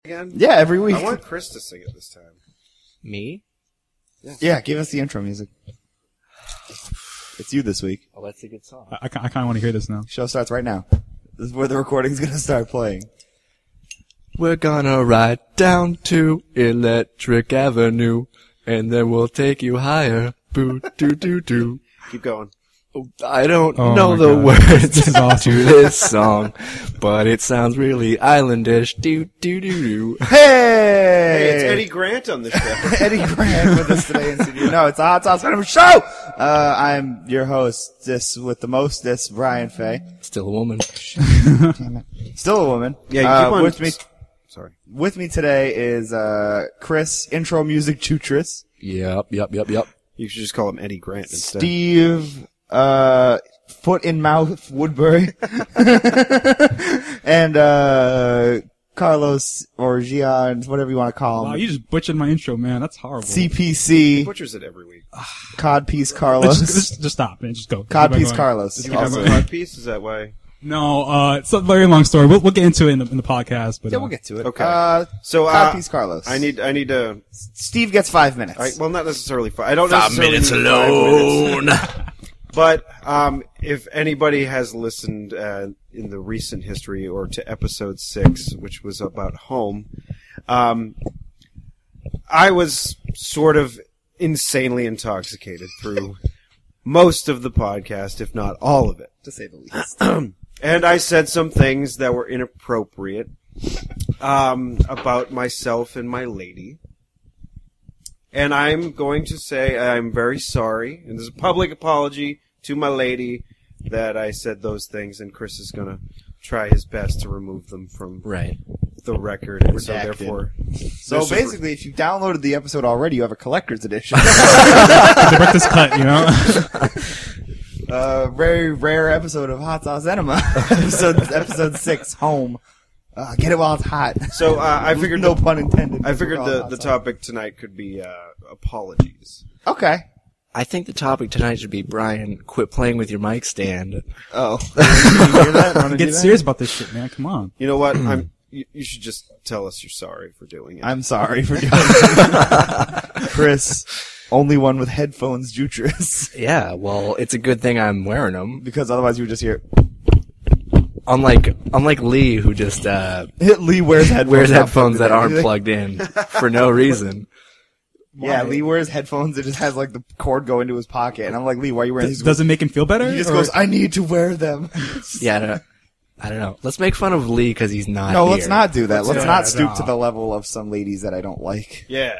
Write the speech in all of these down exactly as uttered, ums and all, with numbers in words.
Again? Yeah, every week. I want Chris to sing it this time. Me? Yeah, yeah give us the intro music. It's you this week. Oh, that's a good song. I, I kind of want to hear this now. Show starts right now. This is where the recording's going to start playing. We're gonna ride down to Electric Avenue, and then we'll take you higher. Boo doo doo doo. Keep going. I don't Oh know my the God. words This is awesome. to this song, but it sounds really islandish. Doo doo doo doo. Hey! Hey, it's Eddie Grant on the show. Eddie Grant with us today in studio. No, it's a Hot Sauce Venom show! Uh, I'm your host, this with the mostest, Brian Fay. Still a woman. Damn it. Still a woman. Yeah, you uh, keep on. With me, Sorry. with me today is, uh, Chris, intro music tutris. Yep, yep, yep, yep. You should just call him Eddie Grant instead. Steve, uh, foot in mouth Woodbury. And, uh, Carlos or Gian, whatever you want to call him. Wow, you just butchered my intro, man. That's horrible. C P C, Butchers it every week. Codpiece Let's Carlos. just, just, just stop, man. Just go. Codpiece Keep on going. Carlos. Just keep on Also, going. hot piece. Is that why? No, uh, it's a very long story. We'll, we'll get into it in the, in the podcast. But, Yeah, uh, we'll get to it. Okay. Uh, So, uh, Codpiece Carlos. I need, I need to. Steve gets five minutes. I, well, not necessarily five. I don't Five necessarily minutes need five alone. minutes. But um, if anybody has listened uh, in the recent history or to episode six, which was about home, um, I was sort of insanely intoxicated through most of the podcast, if not all of it. to say the least. And I said some things that were inappropriate um, about myself and my lady. And I'm going to say I'm very sorry, and this is a public apology to my lady that I said those things, and Chris is going to try his best to remove them from Right. the record, and so Redacted. therefore... So there's a- basically, if you downloaded the episode already, you have a collector's edition. the director's cut, you know? uh, very rare episode of Hot Sauce Enema. episode episode six, Home. Uh, get it while it's hot. So uh, I figured... no the, pun intended. I figured We're the, all the hot topic tonight could be uh, apologies. sauce. Okay. I think the topic tonight should be, Brian, quit playing with your mic stand. Oh. you hear that? Wanna do Get that? serious about this shit, man. Come on. You know what? I'm. You, you should just tell us you're sorry for doing it. I'm sorry for doing it. Chris, only one with headphones, jutris. Yeah, well, it's a good thing I'm wearing them. Because otherwise you would just hear, Unlike, unlike Lee, who just, uh, Lee wears headphones. wears not headphones plugged that in. aren't plugged in for no reason. Yeah, Lee wears headphones that just has like the cord go into his pocket. And I'm like, Lee, why are you wearing these? Does it make him feel better? He just or- goes, I need to wear them. Yeah, I don't, I don't know. Let's make fun of Lee because he's not No, here. let's not do that. Let's Yeah, not stoop no. to the level of some ladies that I don't like. yeah,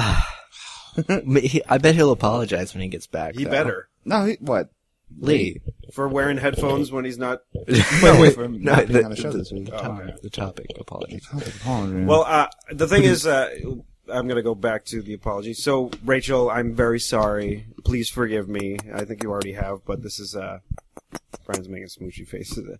He- I bet he'll apologize when he gets back. he though. better No, he, what? Lee. for wearing headphones when he's not. No, wait, for no, not being the- on the show the- this week. The topic. The topic. Apology. Well, uh, the thing is, uh, I'm going to go back to the apology. So, Rachel, I'm very sorry. Please forgive me. I think you already have, but this is, uh, Brian's making smoochy faces.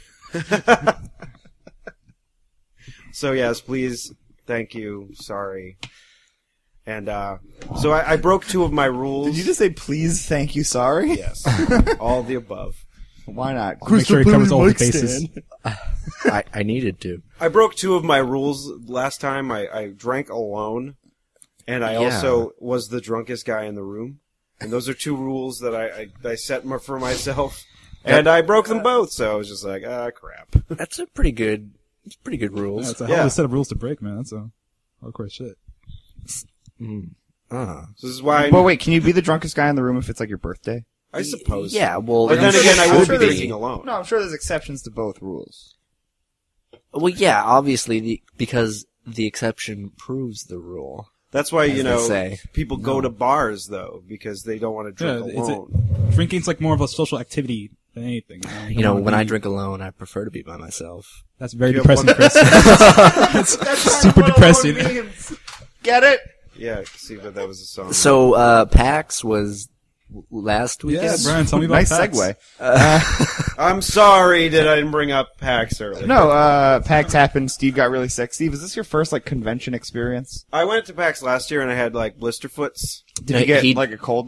So, yes, please, thank you, sorry. And, uh, so I, I broke two of my rules. Did you just say, please, thank you, sorry? Yes. All the above. Why not? Make sure he covers all the Mic bases. stand. I, I needed to. I broke two of my rules last time. I, I drank alone, and I Yeah. also was the drunkest guy in the room. And those are two rules that I, I, I set my, for myself, and I broke them both. So I was just like, ah, crap. That's a pretty good, it's pretty good Yeah, rules. it's a hell of Yeah. a set of rules to break, man. That's a hardcore shit. Mm. Uh. So this is why. I, But wait, can you be the drunkest guy in the room if it's like your birthday? I suppose. Yeah, well, But then I'm again, I sure would be the- drinking alone. No, I'm sure there's exceptions to both rules. Well, yeah, obviously, the, because the exception proves the rule. That's why you As they know say. people go to bars though because they don't want to drink Yeah, it's a- alone. Drinking's like more of a social activity than anything. You know, You know, when I drink alone, I prefer to be by myself. That's very You have depressing, one- Chris. That's super depressing. Get it? Yeah, see, but that was a song. So, uh, PAX was last weekend. Yeah, Brian, tell me about Nice PAX. segue. I'm sorry that I didn't bring up PAX earlier. No, uh, PAX happened. Steve got really sick. Steve, is this your first like convention experience? I went to PAX last year and I had like blister foots. Did No, you get he- like a cold though?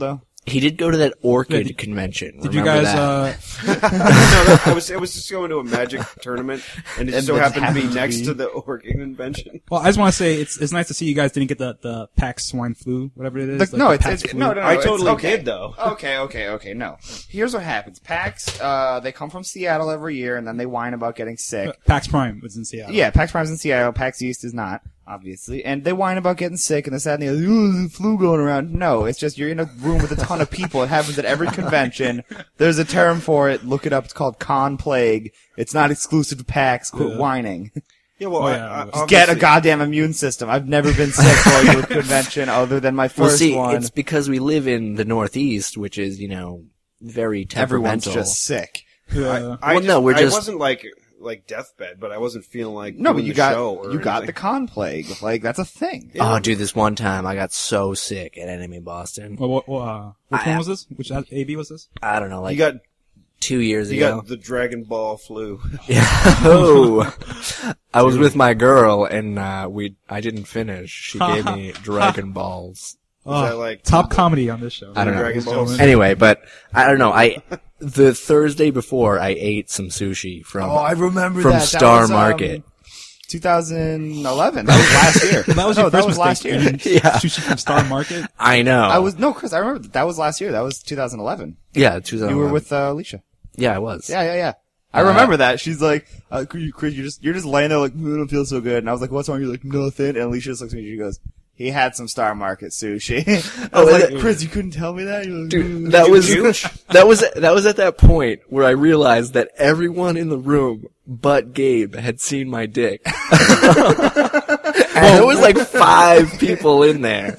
He did go to that orchid Yeah, did- convention. Did you Remember guys? that? uh no, that, I was I was just going to a magic tournament, and it And so it happened to be happened to next be- to the orchid convention. Well, I just want to say it's it's nice to see you guys didn't get the the PAX swine flu, whatever it is. Like, like no, the it's, PAX it's flu. no, no, no. I it's- totally okay. did, though. Okay, okay, okay. No. Here's what happens. PAX, uh, they come from Seattle every year, and then they whine about getting sick. Uh, PAX Prime was in Seattle. Yeah, PAX Prime's in Seattle. PAX East is not, obviously. And they whine about getting sick, and they're sad, and they're like, ooh, there's a flu going around. No, it's just you're in a room with a ton of people. It happens at every convention. There's a term for it. Look it up. It's called con plague. It's not exclusive to PAX. Quit Yeah. whining. Yeah, well, Oh, I, yeah, I, Just Just get a obviously- goddamn immune system. I've never been sick going to a convention other than my first Well, see, one. it's because we live in the Northeast, which is, you know, very Everyone's temperamental. just sick. Yeah. I Well, just, no, we're I just- wasn't like like deathbed, but I wasn't feeling like No, doing but you the got show or you got the anything. con plague. Like that's a thing. Oh, dude, this one time I got so sick at Enemy Boston. Well, what, what, uh, which I- one was this? Which A B was this? I don't know, like You got two years you ago. got the Dragon Ball flu. Yeah. Oh, I was with my girl, and uh, we I didn't finish. She gave me Dragon Balls. Was that like Top comedy on this show. I don't know. Dragon Balls? Anyway, but I don't know. I the Thursday before I ate some sushi from. Oh, I remember From that. That Star was, um, Market. twenty eleven. That was last year. That was no, your that first was last mistake. year. Yeah. Sushi from Star Market. I know. I was no, Chris. I remember that, that was last year. That was two thousand eleven. Yeah, two thousand. You were with uh, Alicia. Yeah, I was. Yeah, yeah, yeah. I remember that. She's like, uh, Chris, you're just you're just laying there like, I don't feel so good. And I was like, what's wrong? You're like, nothing. And Alicia just looks at me. She goes, he had some Star Market sushi. I was Oh, like, that- Chris, you couldn't tell me that. You're like, Dude, that was that was that was at that point where I realized that everyone in the room but Gabe had seen my dick. And there was like five people in there.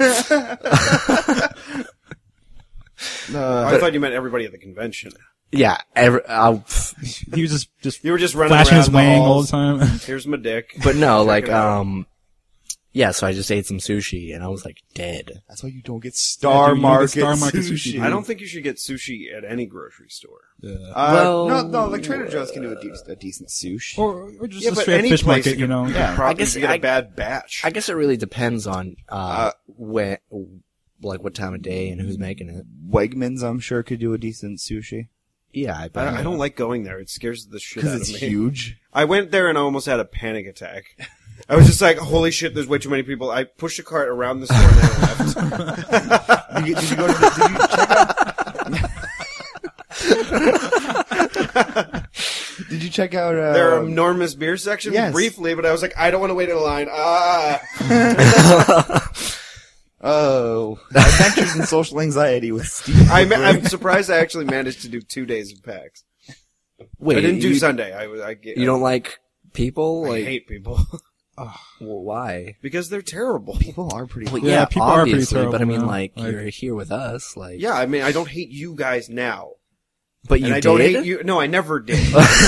I thought you meant everybody at the convention. Yeah, every, uh, He was just just You were just running flashing around his the wang all halls. the time. Here's my dick. but no, Check like it out. um, yeah. So I just ate some sushi and I was like dead. That's why you don't get Star Yeah, dude, you don't get Market Star Market sushi. sushi. I don't think you should get sushi at any grocery store. Yeah. Uh, Well- no, no, like Trader Joe's can do a, de- a decent sushi. Or, or just Yeah, a but straight any fish place market, you know. Yeah. Probably I guess get I- a bad batch. I guess it really depends on uh, Uh, when, like what time of day and who's making it. Wegmans, I'm sure, could do a decent sushi. Yeah, I I, bet. I don't like going there. It scares the shit out Because of it's me. huge. I went there and I almost had a panic attack. I was just like, holy shit, there's way too many people. I pushed a cart around the store and then I left. Did you, did you go to the, did you check out? Did you check out? Uh, Their enormous beer section yes. briefly, but I was like, I don't want to wait in line. Ah. Oh, Adventures in Social Anxiety with Steve. I ma- Woodward. I'm surprised I actually managed to do two days of PAX. Wait, I didn't do you, Sunday. I, was- I, get- you don't like people? I Like, hate people well, why? because they're terrible. People are pretty. Well, Yeah, yeah, people are pretty obviously, but I terrible, mean, man. like, Like- you're here with us, like. Yeah, I mean, I don't hate you guys now. But you and I did? don't hate you. No, I never did.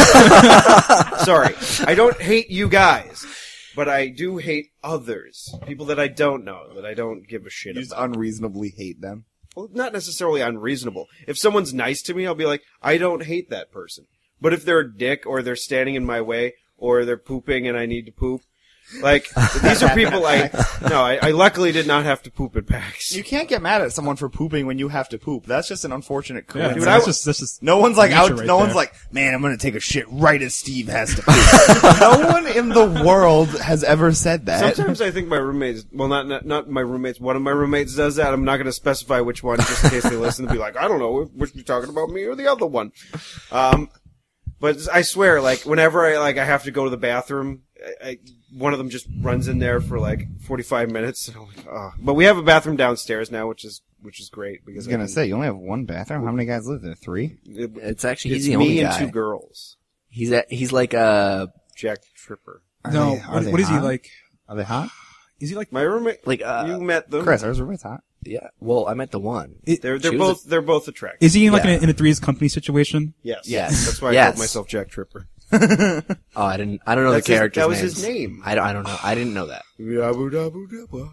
Sorry. I don't hate you guys. But I do hate others. People that I don't know, that I don't give a shit You just about. unreasonably hate them. Well, not necessarily unreasonable. If someone's nice to me, I'll be like, I don't hate that person. But if they're a dick, or they're standing in my way, or they're pooping and I need to poop, like, these are people I, no, I, I luckily did not have to poop at PAX. You can't get mad at someone for pooping when you have to poop. That's just an unfortunate Yeah, coincidence. dude, I that's w- just, that's just, No one's like nature out. right no one's there. like, man, I'm gonna take a shit right as Steve has to poop. No one in the world has ever said that. Sometimes I think my roommates, well, not, not not my roommates, one of my roommates does that. I'm not going to specify which one, just in case they listen and be like, I don't know, which you talking about, me or the other one. Um, but I swear, like, whenever I, like, I have to go to the bathroom, I, I, one of them just runs in there for, like, forty-five minutes. And I'm like, oh. But we have a bathroom downstairs now, which is, which is great. I Because was gonna I can- say you only have one bathroom. How many guys live there? Three. it- It's actually, it's he's the me only and guy. two girls. He's at, he's like, uh, Jack Tripper. Are no, they- are what, they what is he hot? like? Are they hot? Is he like, My roommate, like, uh, you met them. Chris, ours roommate's hot. yeah. Well, I met the one. They're, they're She was both, they're both attractive. is he in like Yeah. in, a, in a three's company situation? Yes. Yes. That's why I Yes. called myself Jack Tripper. Oh, I didn't, I don't know That's the his- character's that was names. his name. I don't, I don't know. I didn't know that. Yabba dabba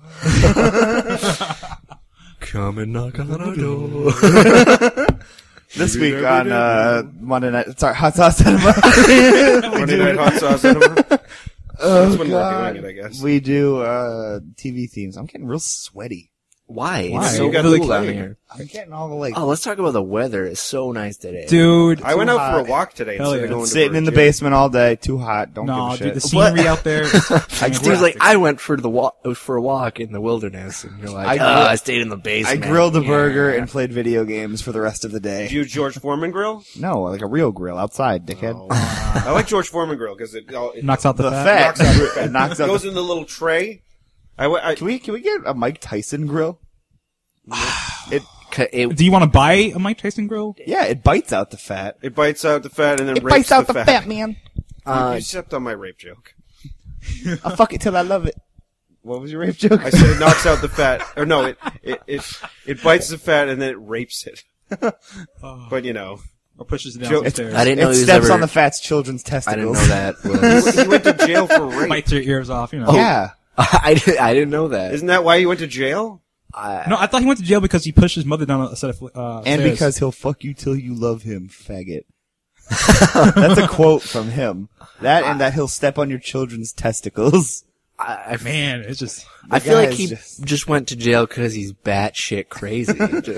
dabba. Come and knock on our door. This week on uh, Monday night, sorry, Hot Sauce Cinema. Monday Night Hot Sauce Cinema. Oh, That's when God. we're doing it, I guess. We do uh, T V themes. I'm getting real sweaty. Why? Why? It's so You got cool the down plague. here. I'm getting all the like Oh, let's talk about the weather. It's so nice today. Dude. I went out for hot. a walk today Hell instead yeah. of going to sitting in the Virginia. basement all day, too hot. Don't No, give a dude, the shit. scenery out there. Is Steve's like, I went for the walk for a walk in the wilderness, and you're like, I I, grill- I stayed in the I basement. grilled a Yeah. burger and played video games for the rest of the Did day. you use George Foreman grill? No, like a real grill outside, dickhead. Oh. I like George Foreman grill because it, all- it knocks out the, The fat. fat. knocks out the fat. It knocks out goes the- in the little tray. I, went- I Can we can we get a Mike Tyson grill? It Ca- it- Do you want to buy a Mike Tyson grill? yeah, it bites out the fat. it bites out the fat and then It rapes bites out the the fat. fat, man. uh, you stepped on my rape joke. I fuck it till I love it. What was your rape joke? I said it knocks out the fat, or no, it it it, it bites the fat and then it rapes it. But you know, Or pushes it down Joe- the stairs? I didn't know it he was steps ever, on the fat's children's I testicles. didn't know that. Was, he went to jail for rape. Bites your ears off, you know. Yeah. I, did, I didn't know that. Isn't that why you went to jail? I, No, I thought he went to jail because he pushed his mother down a set of uh, And stairs. because he'll fuck you till you love him, faggot. That's a quote from him. That and that he'll step on your children's testicles. I, I, man, it's just I feel like guy's he just- just... went to jail because he's batshit crazy.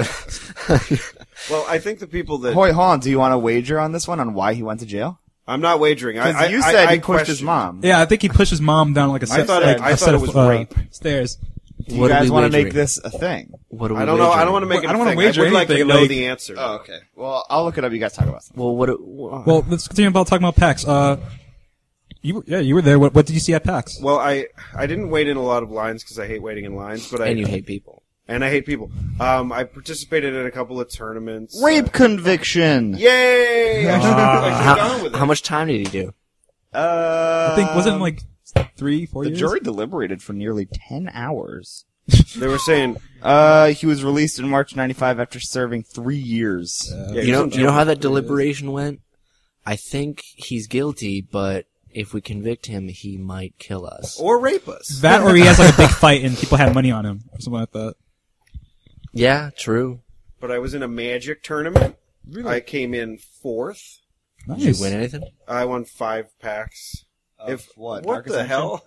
Well, I think the people that Hoy Han, do you want to wager on this one on why he went to jail? I'm not wagering. I, Because I, you I, said I he pushed his question- mom. yeah. I think he pushed his mom down like a set, thought it- like I a thought set it of was uh, rape. stairs. Do you What are guys we want to make wagering? this a thing? What are we I don't know. I don't want to wagering? make it. I don't a wanna thing. wager I would like to anything, know like- the answer. Oh, okay. Well, I'll look it up. You guys talk about something. Well, what? what Well, let's continue about talking about PAX. Uh, you were, yeah, you were there. What, what did you see at PAX? Well, I I didn't wait in a lot of lines because I hate waiting in lines, but I and you hate people. and I hate people. Um, I participated in a couple of tournaments. Rape Uh, conviction. yay! I should, I should have gone How, with how it. much time did he do? Uh, I think wasn't it like three, four the years? jury deliberated for nearly ten hours. They were saying, Uh, he was released in March ninety-five after serving three years. yeah, You he know, was in you know jail how for that three deliberation went? I think he's guilty, but if we convict him, he might kill us. years. or rape us. That or he has like a big fight and people had money on him or something like that. Yeah, true. But I was in a Magic tournament. I came in fourth. Nice. Did you win anything? I won five packs. if what, What Darkest the Dungeon? hell?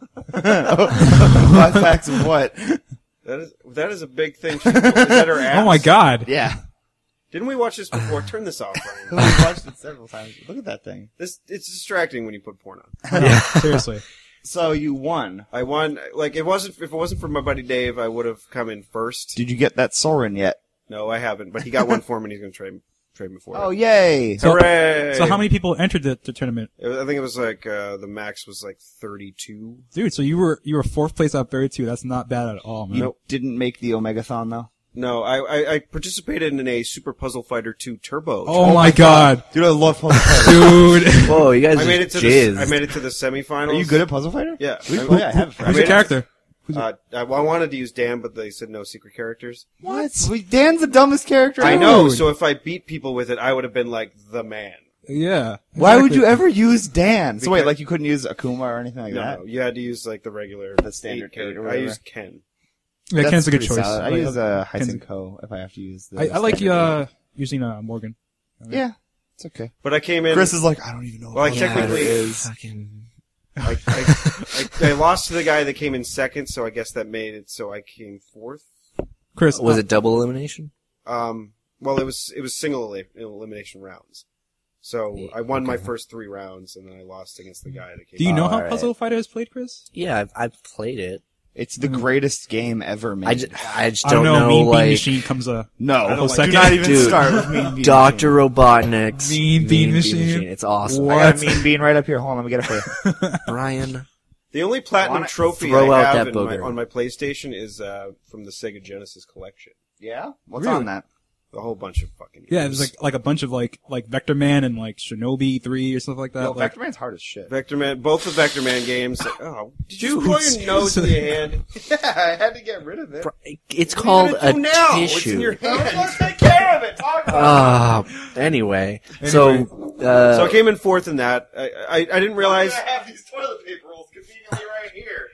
Five facts of what? That is that is a big thing. She, is that her ass? Oh my god. Yeah. Didn't we watch this before? Turn this off, We Brian. watched it several times. Look at that thing. This it's distracting when you put porn on. Yeah, seriously. So you won. I won. Like it wasn't if it wasn't for my buddy Dave, I would have come in first. Did you get that Soren yet? No, I haven't. But he got one for me, and he's going to trade trade me for Oh, it. yay. So- Hooray! So how many people entered the, the tournament? It was- I think it was like uh, the max was like thirty-two. Dude, so you were you were fourth place out of thirty-two. That's not bad at all, man. You Nope. didn't make the Omegathon, though? No, I, I I participated in a Super Puzzle Fighter two Turbo. Oh, my god. Dude, I love Puzzle Fighter. Dude. Whoa, you guys I made it just to the jizzed. I made it to the semifinals. Are you good at Puzzle Fighter? Yeah. We, I- oh, yeah, I have it for I Who's made your it- character? Uh, I, I wanted to use Dan, but they said no secret characters. What? Wait, Dan's the dumbest character I ever. know. So if I beat people with it, I would have been like the man. Yeah. Why would exactly. you ever use Dan? So wait, Because- like you couldn't use Akuma or anything like No, that? no, you had to use like the regular, The standard eight- character or I whatever. used Ken. Yeah, That's Ken's a good pretty choice. solid. I Like, use uh, Ken's- Heisenko if I have to use the I, I like standard uh using uh Morgan. one. Yeah, it's okay. But I came in. Chris is like, I don't even know Well, I what Yeah, technically- it is. Fucking... I, I, I, I lost to the guy that came in second, so I guess that made it so I came fourth. Chris, Was uh, it double elimination? Um, well, it was it was single eli- elimination rounds. So I won my first three rounds, and then I lost against the guy that came. do you know how Alright. Puzzle Fighter is played, Chris? Yeah, I've, I've played it. It's the greatest game ever made. I just, I just I don't don't know. know, mean Bean like, Machine comes a no, I don't do like- not even Dude, start with Mean Bean Doctor Robotnik's Mean Bean Machine. It's awesome. Machine. I got Mean Bean right up here. Hold on, let me get it for you. Brian. The only platinum Wanna trophy throw I out have that in my, booger. on my PlayStation is uh, from the Sega Genesis collection. Yeah, what's Really? on that? A whole bunch of fucking. yeah. It games. was like like a bunch of like like Vector Man and like Shinobi three or stuff like that. Yo, like, Vector Man's hard as shit. Vector Man, both the Vector Man games. Oh, did you Dude, blow your nose with your hand? Yeah, I had to get rid of it. It's What are called you a gonna do now? It's in tissue. your hand. take care of it. Talk about Ah, anyway. So, uh, So I came in fourth in that. I I, I didn't realize have these toilet paper rolls conveniently right here.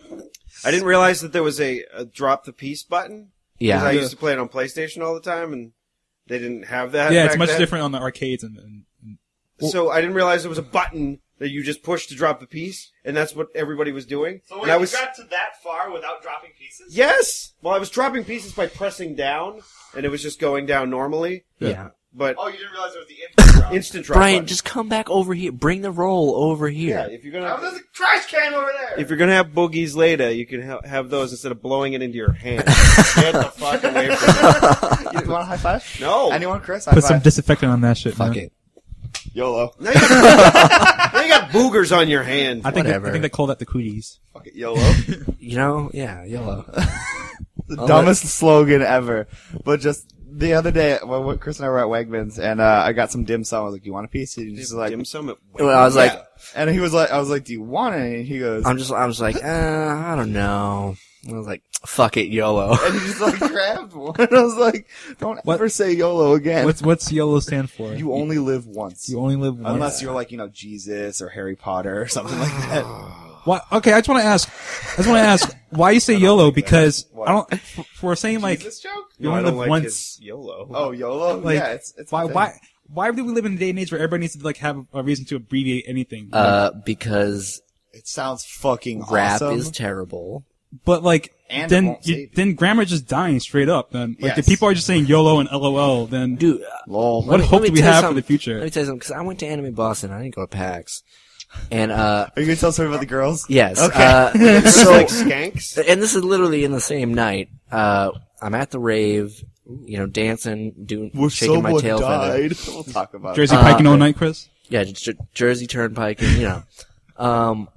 I didn't realize that there was a, a drop the piece button. Because I yeah. used to play it on PlayStation all the time, and they didn't have that. yeah, it's back much then. different on the arcades and, and, and So I didn't realize there was a button That you just pushed to drop the piece, and that's what everybody was doing. So wait, and I was, you got to that far without dropping pieces? Yes! Well, I was dropping pieces by pressing down, and it was just going down normally. Yeah. But Oh, you didn't realize it was the instant drop. instant drop Brian, button. just come back over here. Bring the roll over here. Yeah, if you're gonna... Oh, there's a trash can over there! If you're gonna have boogies later, you can ha- have those instead of blowing it into your hand. Get the fuck away from me. You want a high five? No. Anyone, Chris? High Put some five. disinfectant on that shit, Fuck man. it. YOLO. Now you, got, now you got boogers on your hand. I think they, I Whatever. think they call that the cooties. Fuck it, YOLO. You know, yeah, YOLO. The I'll dumbest slogan ever. But just the other day, when when Chris and I were at Wegmans, and uh, I got some dim sum. I was like, "Do you want a piece?" And he just like, Dim sum at Well, I was like, Yeah. And he was like, "I was like, do you want it?" And he goes, I'm just, I was like, uh, I don't know. I was like, fuck it, YOLO. and he just like grabbed one. And I was like, "Don't What- ever say YOLO again. What's what's YOLO stand for? You only live once." You only live once. Unless you're like, you know, Jesus or Harry Potter or something like that. Why, okay, I just want to ask. I just want to ask why you say YOLO because I don't. For, for saying like Jesus joke? you No, I only don't live like once. his YOLO. Oh, YOLO? Like, yeah, it's, it's why a thing. why why do we live in a day and age where everybody needs to like have a reason to abbreviate anything? Uh, because It sounds fucking rap awesome. is terrible. but like and it then won't you, save you. then grammar just dying straight up. Then like Yes. if people are just saying YOLO and LOL, then Dude, Lol. what me- hope let me do we tell you have for something. the future? let me tell you something, because I went to Anime Boston. I didn't go to PAX. And, uh, Are you gonna tell a story about the girls? yes. Okay. Uh, So, so, like skanks? and this is literally in the same night. Uh, I'm at the rave, you know, dancing, doing, Where shaking my someone tail feather. died. We'll talk about Jersey Uh, piking all night, Chris. Yeah, J- Jersey Turnpike, and, you know. Um,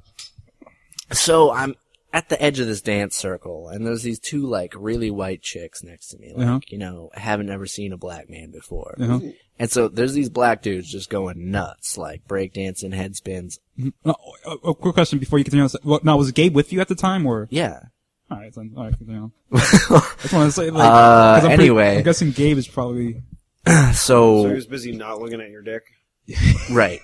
so I'm at the edge of this dance circle, and there's these two, like, really white chicks next to me. Like, Uh-huh. you know, haven't ever seen a black man before. Uh-huh. And so there's these black dudes just going nuts, like breakdancing, head spins. Uh, a, a quick question before you continue. on this. Well, now, was Gabe with you at the time, or Yeah. all right? Then, all right, continue on. I just want to say, like, Uh, 'cause I'm pretty- anyway. I'm guessing Gabe is probably. So he So, was busy not looking at your dick. right.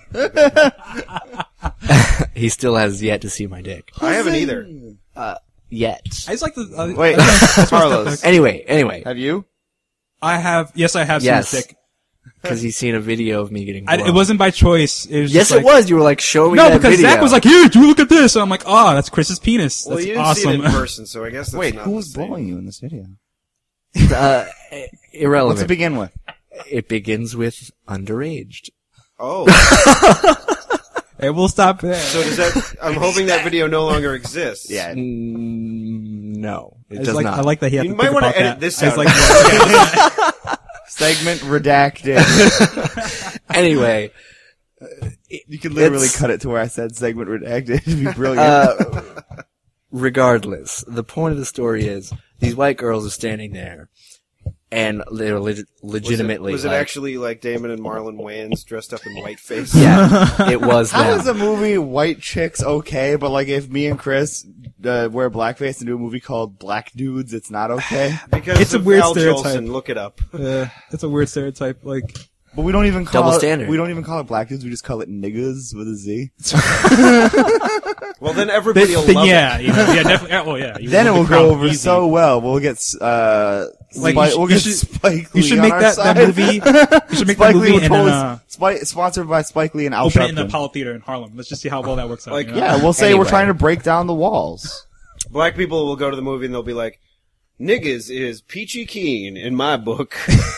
He still has yet to see my dick. I haven't either. Yet. I just like the. Uh, Wait, Carlos, Anyway, anyway, have you? I have. Yes, I have Yes. seen his dick. because he's seen a video of me getting I, blown. it wasn't by choice. It was Yes, just it like, was. You were like, show me No, that because video. Zach was like, "Here, you look at this," and I'm like, "Oh, that's Chris's penis. Well, That's you didn't awesome." see it in person, so I guess that's Wait, not who the was same. blowing you in this video? uh, What's irrelevant. it begin with? It begins with underaged. Oh, Hey, we'll stop there. so does that? I'm hoping that video no longer exists. Yeah. Mm, no, it I just does like, not. I like that he had You to might think wanna about edit that. this I was out. like, Segment redacted. Anyway, You could literally It's- cut it to where I said segment redacted. It'd be brilliant. uh, regardless, the point of the story is these white girls are standing there, and they're leg- Was it, legitimately. was it like- actually like Damon and Marlon Wayans dressed up in whiteface? Yeah, it was How them. is a movie White Chicks okay, but like if me and Chris uh, wear blackface and do a movie called Black Dudes, it's not okay? Because It's a of weird Al stereotype. Jolson, look it up. uh, it's a weird stereotype. Like, But we don't even call Double it, standard. We don't even call it Black Dudes. We just call it niggas with a Z. Well, then everybody will then, love yeah, it. you know, yeah, definitely. Oh, yeah. You Then it love will the crowd go over easy. so well. We'll get uh, Like, Spike, you should- we'll you get should- Spike You Lee should on make our that, side. that movie. You should make Spike that movie Lee will and totally, then uh, Spike, sponsored by Spike Lee and Al open it in the Sharpton. Apollo Theater in Harlem. Let's just see how well that works out. Like, you know? Yeah, we'll say Anyway. we're trying to break down the walls. Black people will go to the movie and they'll be like, "Niggas is Peachy Keen in my book."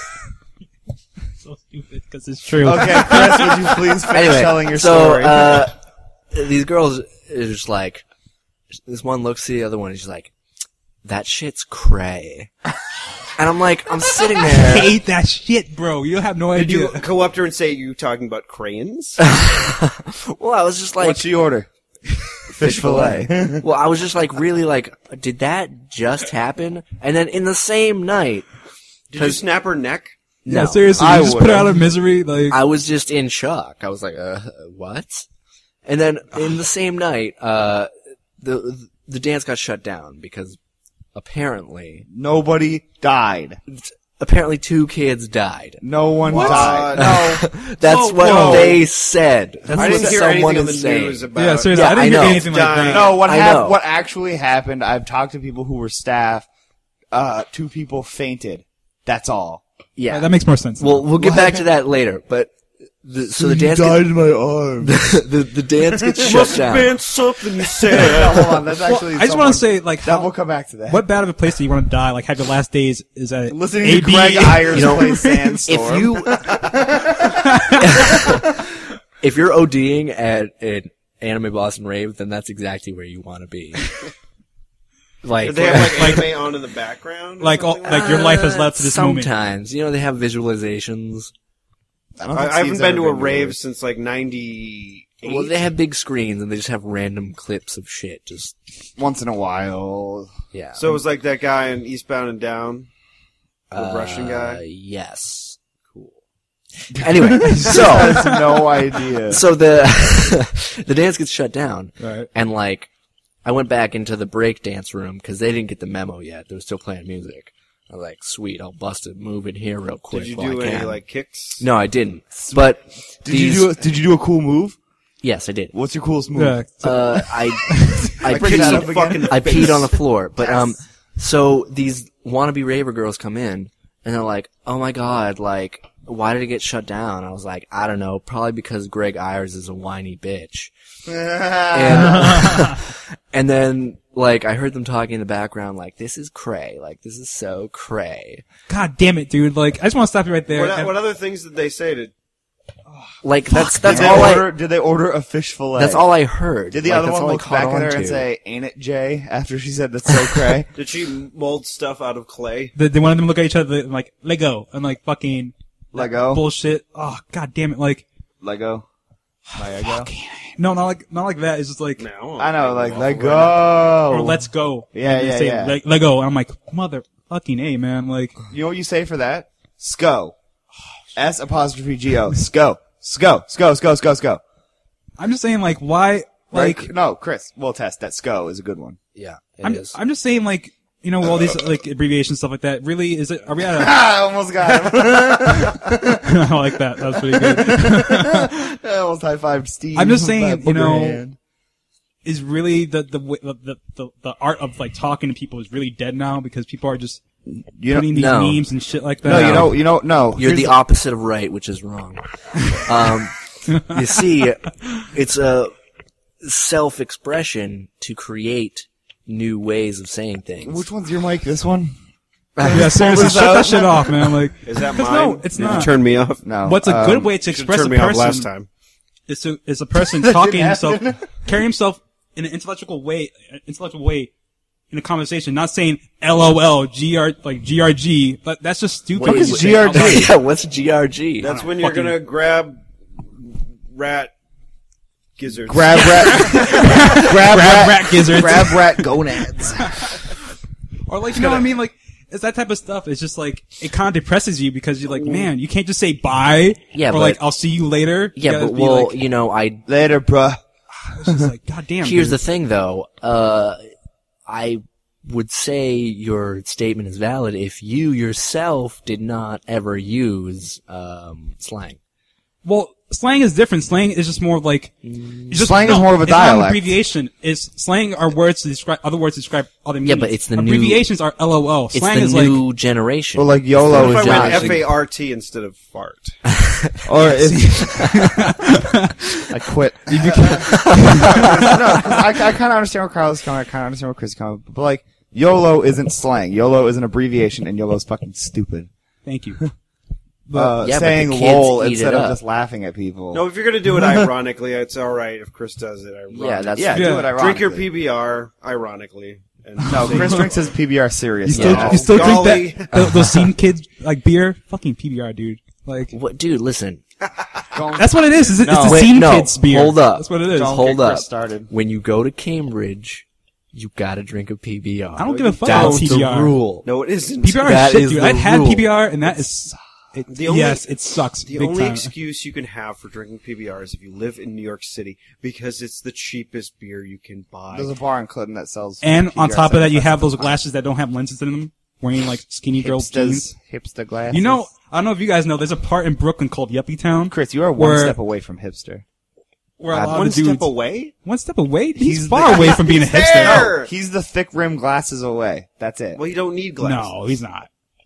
So stupid because it's true. Okay, Chris, would you please finish Anyway, telling your so story? uh, these girls are just like, this one looks to the other one and she's like, "That shit's cray," and I'm like, I'm sitting I there. hate that shit, bro. You have no Did idea. you go up to her and say, "You talking about crayons?" Well, I was just like, What's your order? Fish fillet. well, I was just like, really like, did that just happen? And then in the same night, Did you snap her neck? yeah, no, seriously, I you just put her would've. out of misery. Like, I was just in shock. I was like, uh, what? And then in the same night, uh, the the dance got shut down because apparently, Nobody died. apparently two kids died. No one Uh, died. no. That's Whoa, what whoa. they said. That's I what didn't hear someone anything on the is saying. news about. yeah, seriously, Yeah, I didn't I hear know. anything like Dying. that. No, what I hap- know. What actually happened? I've talked to people who were staff. Uh, two people fainted. That's all. Yeah. That makes more sense. Well, we'll get back to that later, but the, so the dance died gets, in my arm. the, the dance gets shut Must have down. been something you said. No, hold on, that's actually. I just want to say, like, that how, we'll come back to that. what bad of a place do you want to die? Like, have your last days is at Listening A to B? Greg Ayers You know, play Sandstorm. If you if you're ODing at an Anime Boston rave, then that's exactly where you want to be. Like, Did they have like anime on in the background? or Like, all, something like your life has led to this moment. sometimes, you know, they have visualizations. I, don't I, think I haven't Steve's been ever to a been rave one. since like ninety-eight. Well, they have big screens and they just have random clips of shit. Just Once in a while. yeah. So it was like that guy in Eastbound and Down, the uh, Russian guy. Yes. Cool. Anyway, so has no idea. so the the dance gets shut down, Right. and like I went back into the break dance room because they didn't get the memo yet. They were still playing music. I was like, sweet, I'll bust a move in here real quick. Did you while do I any can. like kicks? No, I didn't. But Did these, you do? A, did you do a cool move? Yes, I did. What's your coolest move? Yeah. So, Uh, I I Bring that up peed, again. fucking I face. peed on the floor. But um, so these wannabe raver girls come in and they're like, "Oh my god, like, why did it get shut down?" I was like, "I don't know, probably because Greg Ayers is a whiny bitch." And, and then like I heard them talking in the background, like, "This is cray, like this is so cray." God damn it, dude. Like, I just want to stop you right there. What, And- what other things did they say to? Like that's that's Did they all order? I Did they order a fish fillet? that's all I heard. Did the Like, other that's one all I look caught back at on her to. and say, "Ain't it, Jay?" After she said that's so cray? Did she mold stuff out of clay? they, they wanted them to look at each other and like, Lego, and like fucking Lego, bullshit. Oh, god damn it. Like, Lego, Lego. no, not like, not like that. It's just like, No, I know, like Waffle Lego. or let's go. Yeah, And they yeah, say, yeah. like, Lego. And I'm like, mother fucking A, man. Like, You know what you say for that? Sco. S apostrophe G O. Sco. Sco. Sco. Sco. Sco. Sco. I'm just saying, like, why, like, Like, no, Chris, we'll test that. Sco is a good one. Yeah, it I'm, is. I'm just saying, like, you know, all these, like, abbreviations, stuff like that. Really, is it, are we at a, Ah, I almost got him. I like that. That was pretty good. I almost high fived Steve. I'm just with saying, that you know, booger hand. is really the, the, w- the, the, the, the art of, like, talking to people is really dead now because people are just You know, putting these no. memes and shit like that. no, you know, you know, no. You're Here's the opposite of right, which is wrong. Um, you see, it's a self-expression to create new ways of saying things. Which one's your mic? This one? Yeah, seriously, shut that shit off, man. Like, Is that 'cause mine? no, it's Did you not. turn me off? No. What's a um, good way to Should've express a turned me off person last time. is to is a person talking himself, carrying himself in an intellectual way, intellectual way in a conversation, not saying L O L, G R, like G R G, but that's just stupid. What is wait, G R G? wait, yeah, what's G R G? That's don't when you're fucking- gonna grab rat gizzards. Grab rat. grab, Grab rat. rat gizzards. Grab rat gonads. Or like, you know what I mean? Like, it's that type of stuff. It's just like, it kind of depresses you because you're like, man, you can't just say bye. Yeah, or but- like, I'll see you later. You Yeah, gotta but be well, like, you know, I Later, bruh. it's just like, god damn. here's dude. the thing though. Uh, I would say your statement is valid if you yourself did not ever use um, slang. Well, slang is different. Slang is just more of like, it's just, Slang is no, more of a it's not an dialect. abbreviation. It's slang are words to describe other words to describe other meanings. Yeah, but it's the new- abbreviations are L O L. It's Slang the is new like, generation. Well, like YOLO What if is I went not. F A R T instead of fart? Or it's, I quit. no, 'cause I, I kind of understand where Carlos is coming. I kind of understand where Chris is coming. But like, YOLO isn't slang. YOLO is an abbreviation, and YOLO is fucking stupid. thank you. Uh, Yeah, but saying the kids lol eat instead it of up. just laughing at people. No, if you're gonna do it ironically, it's all right. If Chris does it ironically, yeah, that's yeah, Yeah. do it ironically. drink your P B R ironically. And No, Chris drinks his P B R serious. You still, Yeah. you still Golly. drink that, those, those scene kids, like beer? Fucking P B R, dude. Like, what, dude. Listen, that's what it is. It's, it's No. the Wait, scene no, kids beer. hold up. That's what it is. Don't hold get up. Chris started. When you go to Cambridge, you gotta drink a P B R. I don't give a fuck about That's P B R. the rule. No, it isn't. P B R That is shit, is dude. the I've had rule. P B R, and that is, it, The only- yes, it sucks. The big only time. excuse you can have for drinking P B R is if you live in New York City because it's the cheapest beer you can buy. There's a bar in Clinton that sells. And P B R on top of that, you seventy-five have those cents. glasses that don't have lenses in them, wearing like skinny girl jeans. Hipster, hipster glasses. You know, I don't know if you guys know, there's a part in Brooklyn called Yuppie Town. Chris, you are one where- step away from hipster. Where a lot One of the dudes, step away? One step away? He's, He's far the- away from being a He's hipster. there. He's the thick rim glasses away. That's it. Well, you don't need glasses. No, he's not.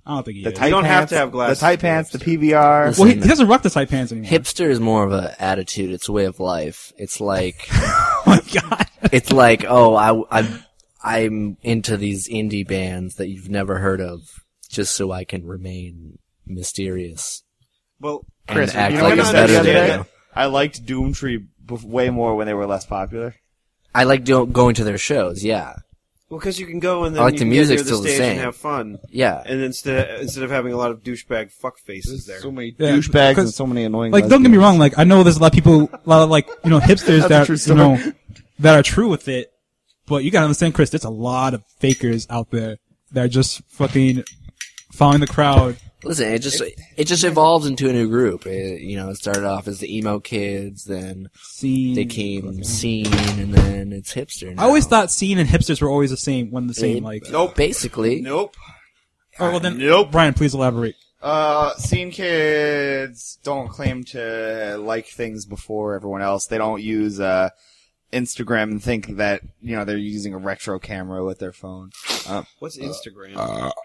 I don't think he The is. tight You don't have pants, to have glasses The tight to be pants, the hipster. P V R. Listen, well, he, he doesn't rock the tight pants anymore. Hipster is more of a attitude. It's a way of life. It's like, Oh my god. it's like, oh, I, I, I'm into these indie bands that you've never heard of, just so I can remain mysterious Well, and Chris, act you know like what I'm I said better the other than day? you. I liked Doomtree bef- way more when they were less popular. I like do- going to their shows. Yeah, well, because you can go and then I like you the can music's get near still the the stage and same. have fun. yeah. And instead instead of having a lot of douchebag fuck faces there. So many Yeah, douchebags 'cause- and so many annoying. Like, don't get me lesbians. wrong. Like, I know there's a lot of people, a lot of like, you know, hipsters That's a that true you story. know that are true with it. But you gotta understand, Chris. There's a lot of fakers out there that are just fucking following the crowd. Listen, it just it just evolves into a new group. It, you know, it started off as the emo kids, then Scene. they came scene, and then it's hipster. Now. I always thought scene and hipsters were always the same, one and the same. It- Like, Nope. basically. Nope. oh, well then, Nope. Brian, please elaborate. Uh, scene kids don't claim to like things before everyone else. They don't use uh Instagram and think that you know they're using a retro camera with their phone. Um, What's Instagram?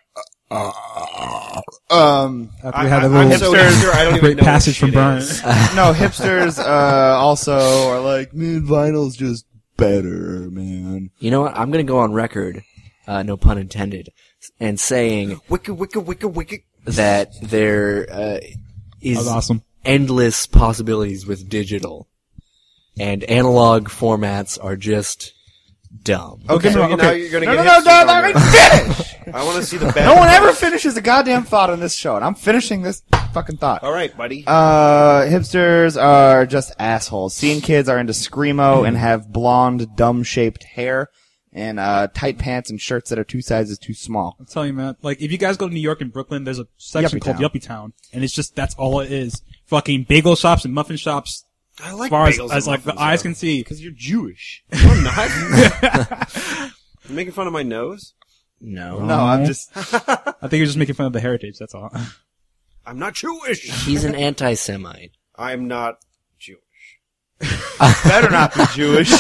um After we had a I, little I'm so hipsters- hipster, I don't even great know what passage from shit Brian. is. no, hipsters uh also are like, man, vinyl's just better, man. You know what? I'm gonna go on record, uh, no pun intended, and saying Wicked, wicked, wicked, wicked. that there uh, That is was awesome. endless possibilities with digital, and analog formats are just dumb. Okay, So no, you- okay. now you're gonna no, get no, no, hipsters no, on no, your- let me finish. I want to see the bad. No one ever finishes a goddamn thought on this show, and I'm finishing this fucking thought. All right, buddy. Uh, hipsters are just assholes. Scene kids are into screamo and have blonde, dumb-shaped hair and uh tight pants and shirts that are two sizes too small. I'm telling you, man. Like, if you guys go to New York and Brooklyn, there's a section Yuppie called Town. Yuppie Town, and it's just that's all it is. Fucking bagel shops and muffin shops, I like as far as, bagels as and like the muffins, eyes though. can see. Because you're Jewish. I'm not. You making fun of my nose? No, No, I'm just. I think you're just making fun of the heritage. That's all. I'm not Jewish. he's an anti-Semite. I'm not Jewish. Better not be Jewish.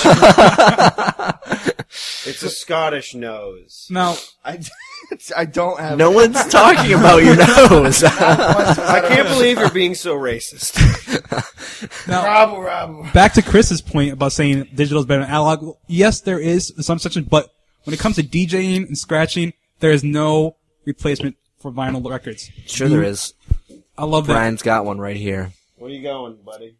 It's a Scottish nose. Now, I, I don't have. No one's talking about your nose. I can't believe you're being so racist. now, Rabble, rabble. back to Chris's point about saying digital is better than analog. Well, yes, there is in some section, but when it comes to DJing and scratching, there is no replacement for vinyl records. Sure there is. I love that. Brian's got one right here. Where you going, buddy?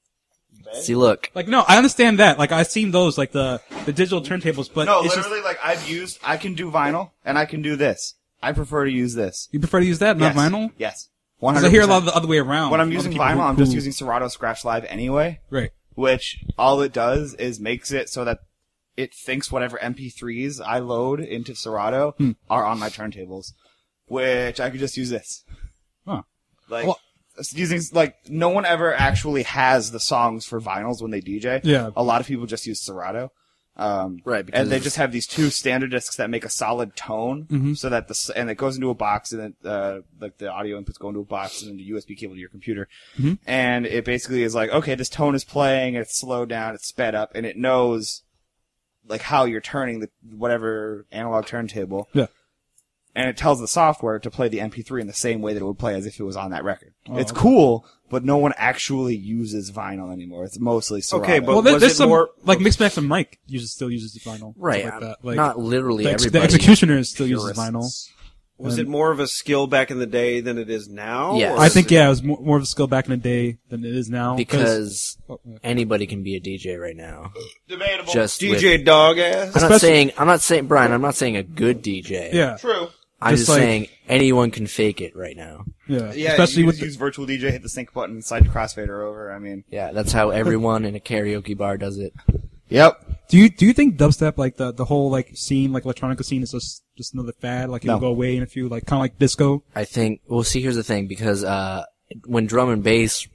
Bed? See, look. Like, no, I understand that. Like, I've seen those, like the the digital turntables, but No, it's literally, like I've used. I can do vinyl and I can do this. I prefer to use this. just you prefer to use that, not Yes. vinyl. Yes. One Because I hundred hear a lot percent. of the other way around. When I'm Other using people vinyl, who- I'm just who- using Serato Scratch Live anyway. right. Which all it does is makes it so that it thinks whatever M P threes I load into Serato Hmm. are on my turntables, which I could just use this. Huh. Like Well- using like no one ever actually has the songs for vinyls when they D J. Yeah. a lot of people just use Serato. Um, Right, because and they just have these two standard discs that make a solid tone, Mhm. so that the s- and it goes into a box, and then uh, like the audio inputs go into a box, and then the U S B cable to your computer, Mhm. and it basically is like, okay, this tone is playing, it's slowed down, it's sped up, and it knows like how you're turning the whatever analog turntable, Yeah. and it tells the software to play the M P three in the same way that it would play as if it was on that record. Oh, it's okay. cool, but no one actually uses vinyl anymore. It's mostly Serato. Okay, but Well, there, was there's it some more- like Mixmax and Mike uses still uses vinyl, Right. stuff like that. Like Not literally the, ex- the everybody. Executioners still uses Purists. vinyl. Was And- it more of a skill back in the day than it is now? Yes. or I is think it- yeah, it was more, more of a skill back in the day than it is now. Because Oh, yeah. anybody can be a D J right now. Debatable. Just D J with- dog ass. I'm not Especially- saying. I'm not saying Brian. I'm not saying a good D J. yeah, True. I'm Just just, like- saying anyone can fake it right now. yeah, Yeah, especially you with just the, use virtual D J, hit the sync button, slide your crossfader over. I mean, Yeah, that's how everyone in a karaoke bar does it. yep. Do you do you think dubstep, like the the whole like scene, like electronica scene, is just just another fad? Like it'll No. go away in a few, like kind of like disco. I think. Well, see, here's the thing, because uh, when drum and bass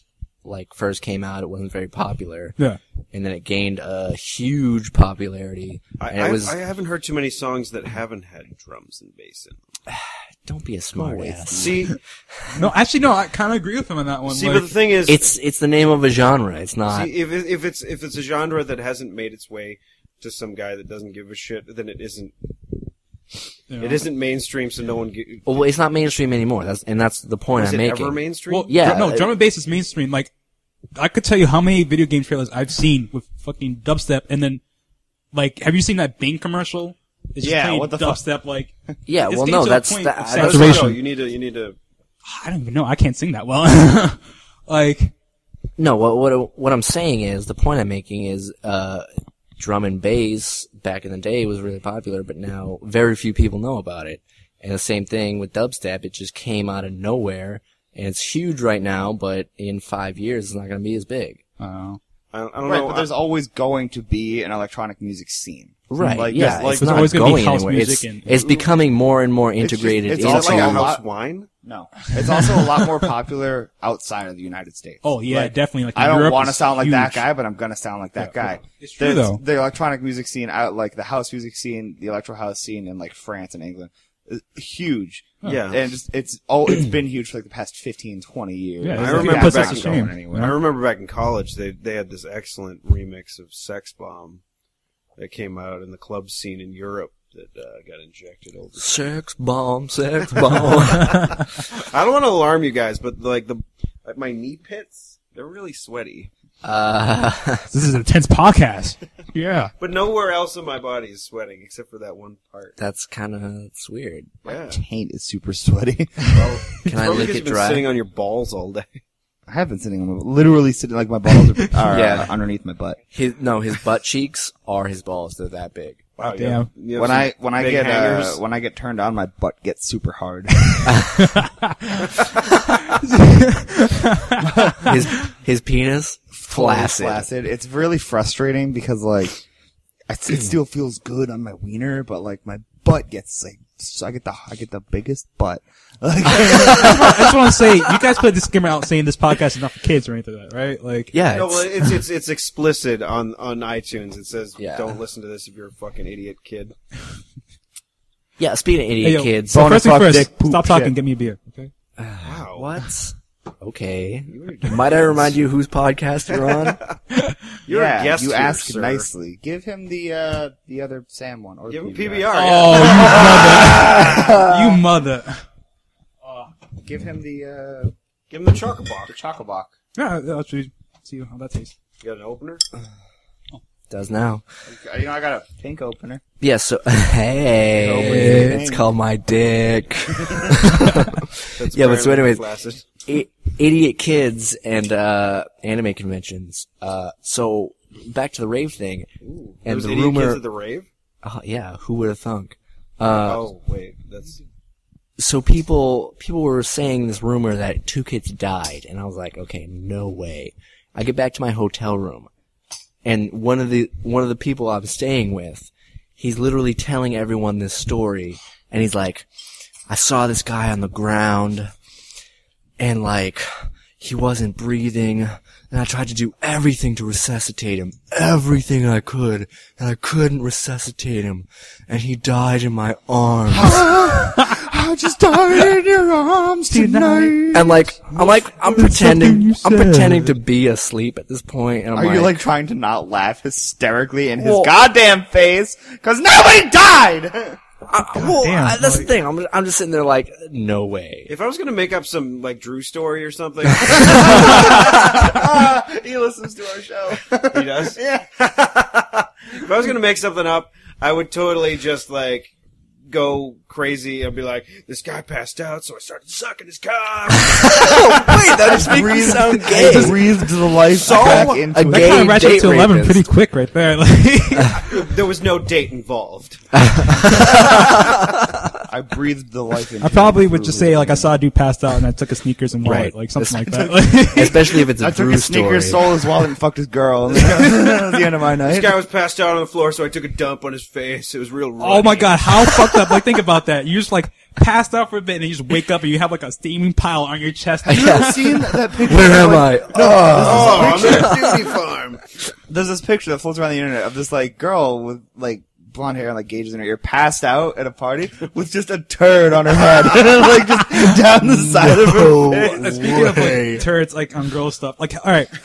like first came out, it wasn't very popular, Yeah, and then it gained a huge popularity. I, and I, it was. I haven't heard too many songs that haven't had drums and bass in them. Don't be a smart ass. See, no, actually, no, I kind of agree with him on that one. see, like, but the thing is, It's it's the name of a genre. It's not. see, if it, if it's if it's a genre that hasn't made its way to some guy that doesn't give a shit, then it isn't. You know? It isn't mainstream, so no one. Get, Well, it's not mainstream anymore. That's and that's the point is I'm it making. ever mainstream? Well, Yeah, dr- no, it- drum and bass is mainstream. Like, I could tell you how many video game trailers I've seen with fucking dubstep, and then, like, have you seen that Bing commercial? It's just Yeah, playing what the fuck? dubstep, like. Yeah, it's well, getting no, to a that's point that, of that's saturation. No, you need to. You need to. I don't even know. I can't sing that well. Like, No, what what what I'm saying is the point I'm making is uh, drum and bass back in the day was really popular, but now very few people know about it. And the same thing with dubstep; it just came out of nowhere, and it's huge right now. But in five years, it's not going to be as big. uh, I, I don't Right, know. but there's always going to be an electronic music scene. Right? Like, yeah, there's, like, it's there's not always gonna be going house anywhere. music It's, and- it's becoming more and more just- integrated it's into. also like a house lot- wine. No, it's also a lot more popular outside of the United States. oh yeah, Like, definitely. Like, I don't Europe want to is sound like that huge. guy, but I'm gonna sound like that guy. It's true, There's- though. The electronic music scene out, like the house music scene, the electro house scene in like France and England, is huge. Yeah. And it's, it's oh, it's been huge for like the past fifteen, twenty years. Yeah, It's I like, remember that's back not in- going shame. anywhere. I remember back in college, they they had this excellent remix of Sex Bomb that came out in the club scene in Europe that uh, got injected over. Sex bomb, sex bomb. I don't want to alarm you guys, but like the like my knee pits, they're really sweaty. uh, This is an intense podcast. Yeah. But nowhere else in my body is sweating except for that one part. that's kind of it's weird. Yeah. Taint is super sweaty. Well, Can I probably lick because it you've been dry? sitting on your balls all day. I have been sitting on my, literally sitting like my balls are, are Yeah. uh, underneath my butt. His no, his butt cheeks are his balls. They're that big. Wow, Damn. you have- you have When some I when I big get hangers. uh, when I get turned on, my butt gets super hard. His his penis flaccid. Flaccid. It's really frustrating because like I, it still feels good on my wiener, but like my butt gets like so I get the I get the biggest butt. Like, I just want to say, you guys put a disclaimer out saying this podcast is not for kids or anything like that, right? Like, Yeah, No, it's, well, it's it's it's explicit on on iTunes. It says Yeah. don't listen to this if you're a fucking idiot kid. yeah. Speaking of idiot hey, yo, kids, so Bone first and thing fuck, first, dick, poop, stop talking, shit. get me a beer, okay? Wow. what? Okay. Might I remind you whose podcast you're on? You're yeah, a guest you here, ask sir. nicely. Give him the uh the other Sam one or Give him P B R. P B R. Oh, yeah. you mother. you mother. Give him the uh Give him the chocolate the Chocobock. Yeah, I'll actually see how that tastes. You got an opener? Does now. You know I got a pink opener. Yeah. So hey, Opening. it's called my dick. That's Yeah, but so apparently anyways- flaccid. I- idiot kids and uh anime conventions. Uh, so back to the rave thing. Ooh, And Those the idiot rumor- kids at the rave? Uh, yeah, who would have thunk? Uh, oh, wait. That's... so people people were saying this rumor that two kids died, and I was like, okay, no way. I get back to my hotel room, and one of the one of the people I'm staying with, he's literally telling everyone this story, and he's like, I saw this guy on the ground, and like he wasn't breathing, and I tried to do everything to resuscitate him, everything I could, and I couldn't resuscitate him, and he died in my arms. I just died in your arms tonight. And like, I'm like, I'm something pretending, you I'm said. pretending to be asleep at this point, and I'm Are like, you like trying to not laugh hysterically in his Well- goddamn face? Cause nobody died! I, well, damn, I, that's the like- thing. I'm, I'm just sitting there like, no way. If I was gonna make up some, like, Drew story or something... uh, he listens to our show. He does? Yeah. If I was gonna make something up, I would totally just, like, go crazy and be like, this guy passed out, so I started sucking his cock. Wait, that just makes me sound gay. I breathed the life So, back a into gay- it. That kind of ratcheted date to eleven rapist. pretty quick right there. Like, There was no date involved. I breathed the life into I probably would it. just say, like, I saw a dude passed out and I took his sneakers and wallet, Right. like something like That's- that. Like, Especially if it's a I took Drew his sneakers, story. stole his wallet, and fucked his girl. And that was the end of my This night. guy was passed out on the floor, so I took a dump on his face. It was real runny. oh my god, how fucked up! Like, think about that. You just like passed out for a bit and you just wake up and you have like a steaming pile on your chest. You ever seen that, that picture? Where am like, I? Oh, I'm at a duty farm. There's this picture that floats around the internet of this like girl with like blonde hair and like gauges in her ear, passed out at a party with just a turd on her head, like just down the side of her face. And speaking of like turds, like on girl stuff, like all right,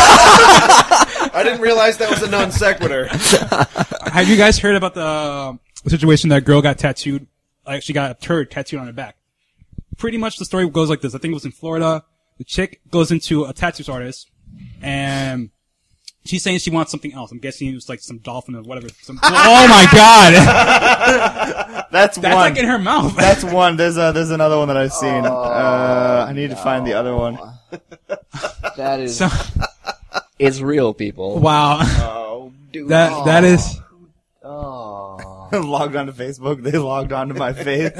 I didn't realize that was a non sequitur. have you guys heard about the uh, situation that girl got tattooed like she got a turd tattooed on her back. Pretty much the story goes like this. I think it was in Florida. The chick goes into a tattoo artist, and she's saying she wants something else. I'm guessing it was like some dolphin or whatever. Some, oh my god! That's, That's one. like in her mouth. That's one. There's a, there's another one that I've seen. uh, I need to find the other one. That is, So, it's real, people. wow. Oh, dude. That that is. Oh. Logged onto Facebook. They logged onto my face.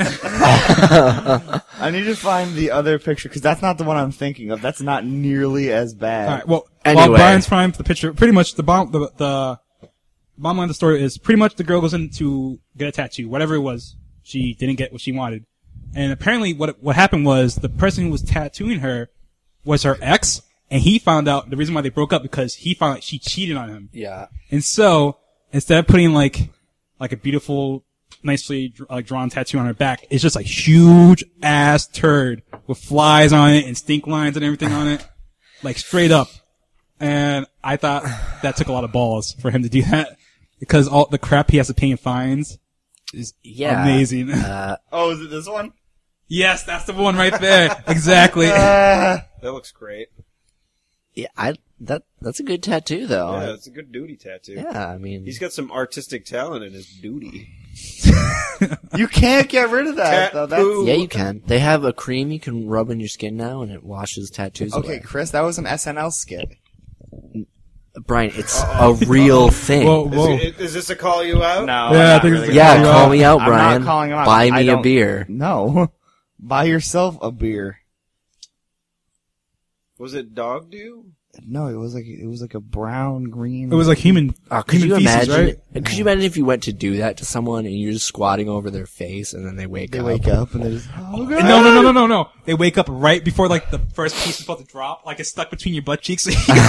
I need to find the other picture because that's not the one I'm thinking of. That's not nearly as bad. All right. Well, Anyway. while Brian's trying for the picture, pretty much the bomb, the the bottom line of the story is pretty much the girl goes in to get a tattoo, whatever it was. She didn't get what she wanted, and apparently what what happened was the person who was tattooing her was her ex, and he found out the reason why they broke up because he found out she cheated on him, Yeah. and so instead of putting like like a beautiful, nicely like drawn tattoo on her back, it's just like huge ass turd with flies on it and stink lines and everything on it, like straight up. And I thought that took a lot of balls for him to do that because all the crap he has to pay in fines is Yeah. amazing. Uh, Oh, is it this one? Yes, that's the one right there. Exactly. Uh, That looks great. yeah, I, that, that's a good tattoo, though. Yeah, it's a good duty tattoo. Yeah, I mean, He's got some artistic talent in his duty. you can't get rid of that. Though. That's, Tattoo. yeah, you can. They have a cream you can rub in your skin now, and it washes tattoos okay, away. Chris, that was an S N L skit. Brian, it's a real thing. Whoa, Is, whoa. it, is this a call you out? No, Yeah, I not think really. it's- Yeah, Call you call out. me out, I'm Brian. not calling him out. Buy I me a don't- beer. No, buy yourself a beer. Was it dog do? No, it was like it was like a brown green. It was like human, Oh, could human you feces, imagine? right? Could you imagine if you went to do that to someone and you're just squatting over their face and then they wake they up? wake up and they just oh god. No, no, no, no, no, no. They wake up right before like the first piece is about to drop, like it's stuck between your butt cheeks.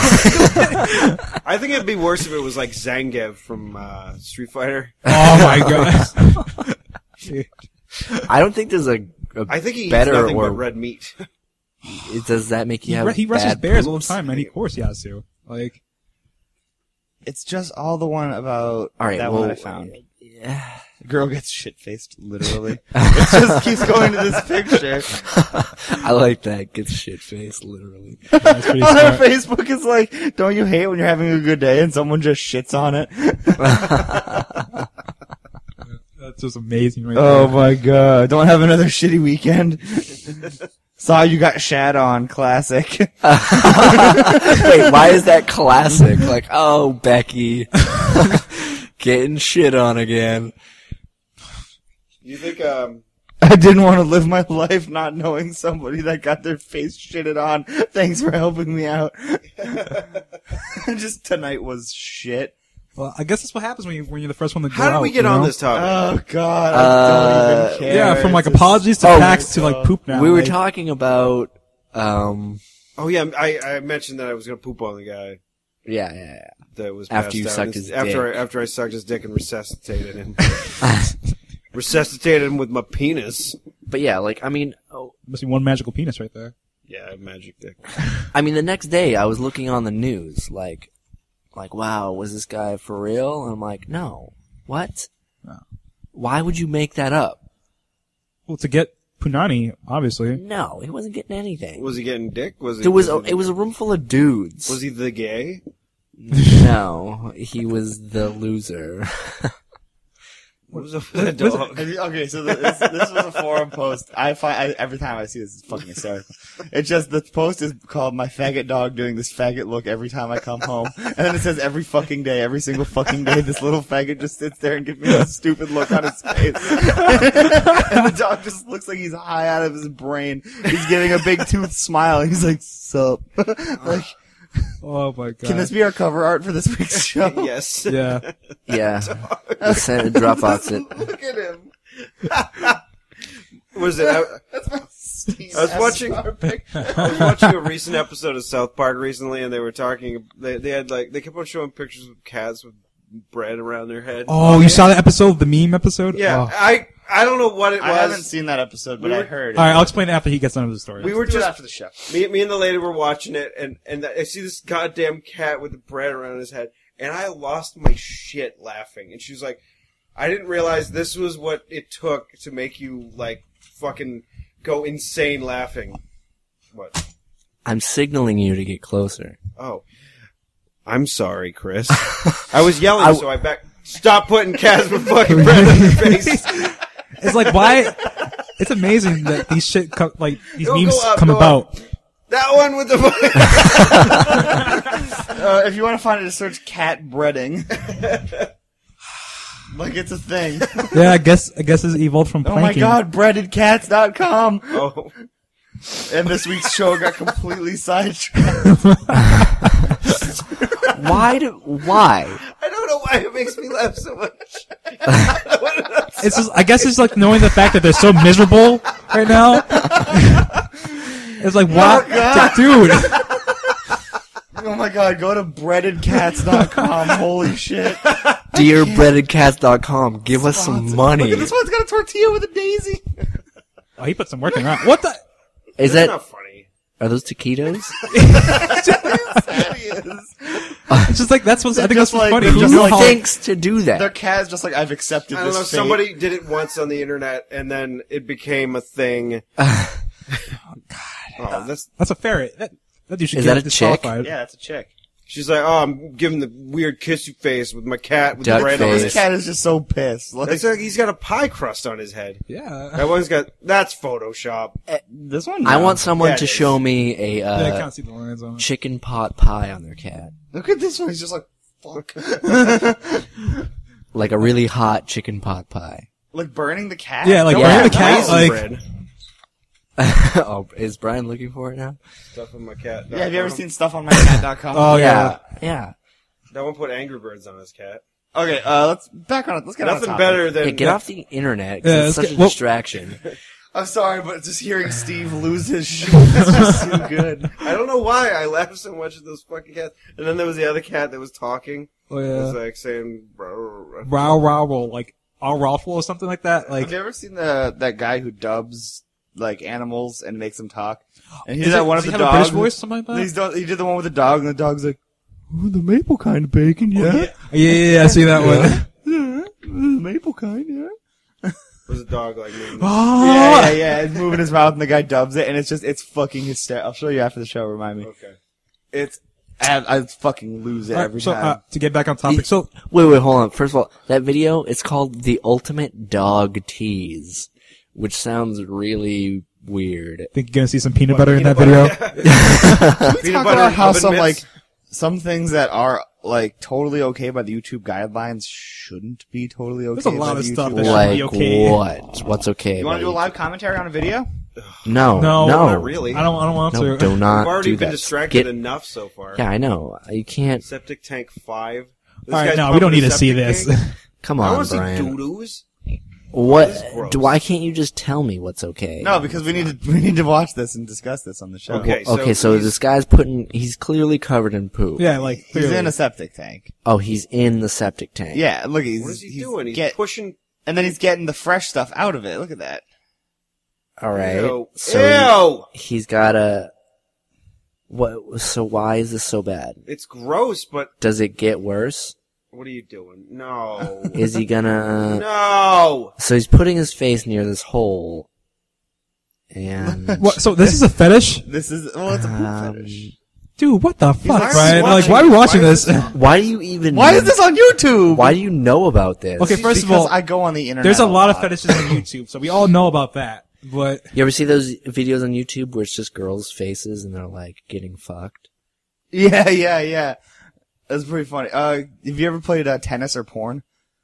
I think it'd be worse if it was like Zangief from uh, Street Fighter. Oh my god. I don't think there's a, a I think he eats better nothing or but red meat. does that make you He, have ru- he rushes bad bears all the poops? time, man. Of course he has to. Like, It's just all the one about All right, that well, one I found. Yeah. The girl gets shit faced, literally. It just keeps going to this picture. I like that. Gets shit faced, literally. that's pretty On her smart. Facebook, it's like, don't you hate when you're having a good day and someone just shits on it? That's just amazing right Oh there. my god! Don't have another shitty weekend. Saw you got shat on. Classic. Wait, why is that classic? Like, oh, Becky. Getting shit on again. You think um I didn't want to live my life not knowing somebody that got their face shitted on. Thanks for helping me out. Just tonight was shit. Well, I guess that's what happens when you when you're the first one to go how did out, we get you on know? this topic? Oh god, I Uh, don't even care. Yeah, from like It's just- apologies to Oh, packs to like poop now. we were like, talking about, um, oh yeah, I, I mentioned that I was gonna poop on the guy yeah, yeah, yeah. that was After passed you out. sucked This- his after dick. I, after I sucked his dick and resuscitated him. Resuscitated him with my penis. But yeah, like, I mean, oh, must be one magical penis right there. Yeah, magic dick. I mean, the next day I was looking on the news, like, like, wow, was this guy for real? And I'm like, no. What? No. Why would you make that up? Well, to get punani, obviously. No, he wasn't getting anything. Was he getting dick? Was he? There was a, he, it was a room full of dudes. Was he the gay? No, he was the loser. What was up with that dog? Okay, so this, this was a forum post. I find I, every time I see this, it's fucking hysterical. It's just the post is called "My Faggot Dog Doing This Faggot Look Every Time I Come Home," and then it says every fucking day, every single fucking day, this little faggot just sits there and gives me a stupid look on his face, and the dog just looks like he's high out of his brain. He's giving a big tooth smile. And he's like, "Sup?" Like, Oh my god. can this be our cover art for this week's show? Yes. Yeah. Yeah. Send it, Dropbox it. Look at him. Was it? I, That's my Steve I was watching- Escobar picture. I was watching a recent episode of South Park recently, and they were talking. They they had like they kept on showing pictures of cats with bread around their head. Oh, you saw that episode, the meme episode? Yeah, Oh. I I don't know what it I haven't was. seen that episode, but We I were- heard. All right, I'll explain it after he gets done with the story. We were Do it just after the show. me, me and the lady were watching it, and and I see this goddamn cat with the bread around his head, and I lost my shit laughing. And she was like, I didn't realize this was what it took to make you, like, fucking go insane laughing. What? I'm signaling you to get closer. Oh. I'm sorry, Chris. I was yelling, I- so I back... Stop putting Casper fucking bread on your face. It's like, why? It's amazing that these shit, co- like, these Go, memes go up, come go about. up. That one with the... Uh, if you want to find it, just search cat breading. Like it's a thing. Yeah, I guess, I guess it's evolved from Oh planking. my god, breaded cats dot com. Oh. And this week's show got completely sidetracked. Why do, why? I don't know why it makes me laugh so much. It's just, I guess it's like knowing the fact that they're so miserable right now. It's like, why, dude? Oh my god, go to breaded cats dot com. Holy shit. dear breaded cats dot com, give us some money. Look at this one's got a tortilla with a daisy. Oh, he put some work in that. What the? Is That's that, not funny. are those taquitos? It's just like, that's what's, I think just that's what's like- funny. they're Who just knew like- how- Thanks to do Their that. cat's just like, I've accepted I don't this know, fate. somebody did it once on the internet, and then it became a thing. Oh, that's... That's a ferret. That, that dude should Is get that a chick? disqualified. Yeah, that's a chick. She's like, oh, I'm giving the weird kissy face with my cat with Duck the bread on face. it. This cat is just so pissed. Like, It's like he's got a pie crust on his head. Yeah. That one's got... That's Photoshop. this one? I no. want someone Yeah, to it is. show me a, Yeah, I uh, can't see the lines on it. chicken pot pie on their cat. Look at this one. He's just like, fuck. Like a really hot chicken pot pie. Like burning the cat? Yeah, like, Yeah. yeah, the cat, Raisin like, bread. Oh, is Brian looking for it now? Stuff in my cat. Yeah, have you ever seen stuff on my cat dot com? oh, yeah. Yeah. That one put Angry Birds on his cat. Okay, uh, let's back on it. Let's get on Nothing topic. better than... Yeah, get off the internet, 'cause Yeah, it's let's such get- a well- distraction. I'm sorry, but just hearing Steve lose his shit is just too good. I don't know why I laughed so much at those fucking cats. And then there was the other cat that was talking. Oh, It was yeah. like saying... "Row, Row, row, roll, like, all rawful or something like that. Like, Have you ever seen the that guy who dubs like animals and makes them talk? And he is did that it- one does of he the have a dogs. British voice, something like that? He's done, he did the one with the dog, and the dog's like, "Oh, the maple kind of bacon, yeah, yeah, yeah, yeah, I see that one. yeah, the maple kind, yeah." Was a dog like moving. Oh, Yeah, yeah, yeah. It's moving his mouth, and the guy dubs it, and it's just it's fucking hysterical. I'll show you after the show. Remind me. Okay. It's I, I fucking lose it All right, every so, time. uh, to get back on topic, so, Wait, wait, hold on. First of all, that video, it's called The Ultimate Dog Tease, which sounds really weird. think you're gonna see some peanut butter in that video? Peanut Talk butter about how oven some mitts. like some things that are like totally okay by the YouTube guidelines shouldn't be totally okay. There's a by lot the of stuff YouTube that guidelines. should Like be okay. what? What's okay? You want to about do a live commentary on a video? it? No, No, no, not really. I don't, I don't want no, to. do not We've already do been that. distracted Get- enough so far. yeah, I know. You can't. Septic Tank five. This All right, guy's no, we don't pumping need a to see septic this. tank. Come I on, want to see Brian. doo-doos. What? This is gross. Do, why can't you just tell me what's okay? No, because we need to we need to watch this and discuss this on the show. Okay. Okay, so so he's- this guy's putting. He's clearly covered in poop. Yeah, like, He's clearly. in a septic tank. Oh, he's in the septic tank. Yeah, look, he's What is he he's doing? He's get- pushing. and then he's getting the fresh stuff out of it. Look at that. All right. Ew. So Ew! he, he's got a. What? So why is this so bad? It's gross, but Does it get worse? what are you doing? No. Is he gonna? No! So he's putting his face near this hole, and What, so this is a fetish? This is well, it's a poop um, fetish. Dude, what the fuck, Why are Brian? we Like, watching why are we this? watching Why this? is why do you even? Why is this on YouTube? Why do you know about this? Okay, first of because all, I go on the internet. there's a lot of lot. fetishes on YouTube, so we all know about that. But, You ever see those videos on YouTube where it's just girls' faces and they're like getting fucked? Yeah, yeah, yeah. That's pretty funny. Uh, have you ever played uh, tennis or porn?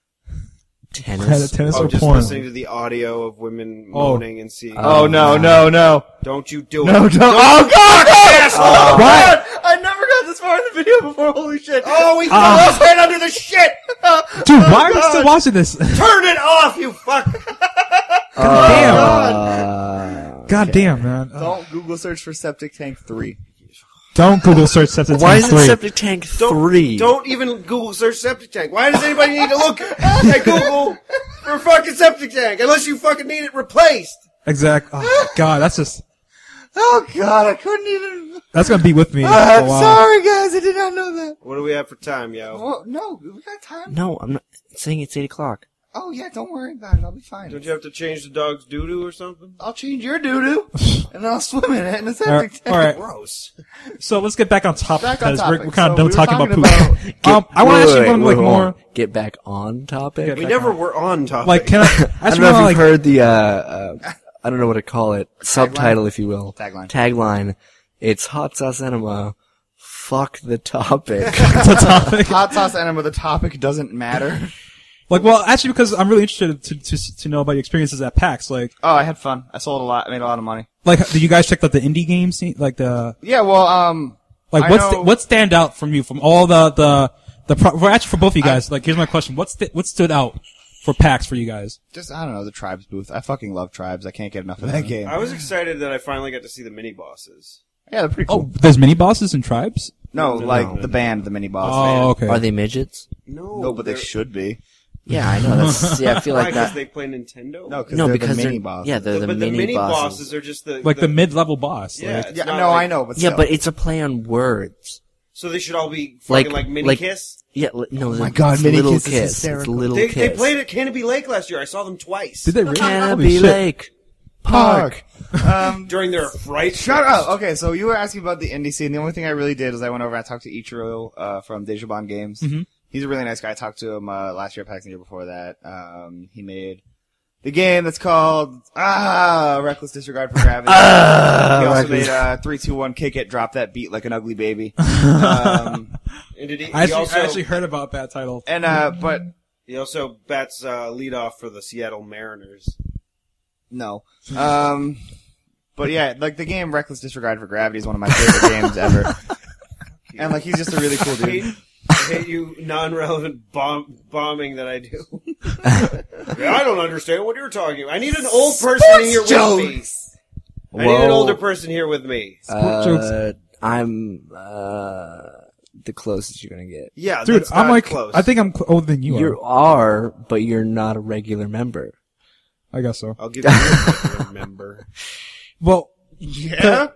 Tennis. tennis Oh, or just porn? listening to the audio of women Oh. moaning and seeing. Oh no, no, no, Don't you do no, it. don't! Oh god! Oh, What? god! I never got this far in the video before. Holy shit! Oh, we fell Ah. off right under the shit! Dude, Oh, why are we God. still watching this? Turn it off, you fuck! God damn. Uh, God damn, man. Uh, Don't Google search for septic tank three. don't Google search septic why tank is three. it Septic Tank Don't, three? Don't even Google search septic tank. Why does anybody need to look at Google for fucking septic tank? Unless you fucking need it replaced. Exact. Oh, God, that's just, Oh god, I couldn't even. that's gonna be with me for a I'm while. sorry, guys. I did not know that. What do we have for time, yo? Well, no, we got time. No, I'm not saying it's eight o'clock. Oh yeah, don't worry about it. I'll be fine. Don't you have to change the dog's doo-doo or something? I'll change your doo doo, and then I'll swim in it in a All septic right, tank. all right. Gross. So let's get back on topic Back on because topic. we're, we're kind of So done we were talking about talking poop. um, I want to actually want like wait, hold more. on. Get back on topic. Yeah, We back never on. were on topic. Like, can I? I I actually don't know if want you've to like. heard the, uh, uh, I don't know what to call it, subtitle, if you will. Tagline. Tagline. It's Hot Sauce Enema. Fuck the topic. the topic. Hot sauce enema. The topic doesn't matter. Like, well, actually, because I'm really interested to to to know about your experiences at PAX. Like, Oh, I had fun. I sold a lot. I made a lot of money. like, did you guys check out the indie game scene? Like the Yeah. Well, um, like I what's know- the, what stand out from you from all the the the pro- well, actually for both of you guys? like, here's my question: What's st- what stood out for PAX for you guys? just I don't know the Tribes booth. I fucking love Tribes. I can't get enough of that game. I was excited that I finally got to see the mini bosses. Yeah, they're pretty cool. Oh, there's mini bosses and tribes. no, no, like no, the no. band, the mini boss. Oh, band. okay. Are they midgets? No, No, but they they're- should be. Yeah, I know. That's, yeah, I feel Why? like Because that. they play Nintendo. No, because No, they're because the they're, mini boss. yeah, they're the but mini, the mini bosses. bosses are just the Like the, mid-level boss. Yeah, Like, it's Yeah, not no, like- I know, but Yeah, still. but it's a play on words. So they should all be fucking like, Like- mini like- kiss. Yeah, li- no, my it's God, Mini little Kiss is kiss. It's hysterical. little They, kiss. they played at Canopy Lake last year. I saw them twice. did they really? Holy Canopy shit. Lake Park. Park. um, during their fright? Shut up. Okay, so you were asking about the indie scene. The only thing I really did is I went over and I talked to Ichiro uh, from Dejabon Games. Mm-hmm. He's a really nice guy. I talked to him uh, last year at PAX and the year before that. Um, he made the game that's called ah Reckless Disregard for Gravity. Ah, he also Reckless- made uh, three two one Kick It, Drop That Beat Like an Ugly Baby. um, And did he, I he actually, also I actually heard about that title. and uh, but he also bats uh, lead off for the Seattle Mariners. no. Um, but yeah, like the game Reckless Disregard for Gravity is one of my favorite games ever. And like he's just a really cool I dude. hate, I hate you non-relevant bomb bombing that I do. Yeah, I don't understand what you're talking about. I need an old person here with me. I need an Whoa. older person here with me. Sport jokes. Uh, I'm uh, the closest you're gonna get. Yeah, Dude, that's I'm not like, close. I think I'm cl- older than you, You are. are, but you're not a regular member. I guess so. I'll give you a remember. Well, Yeah.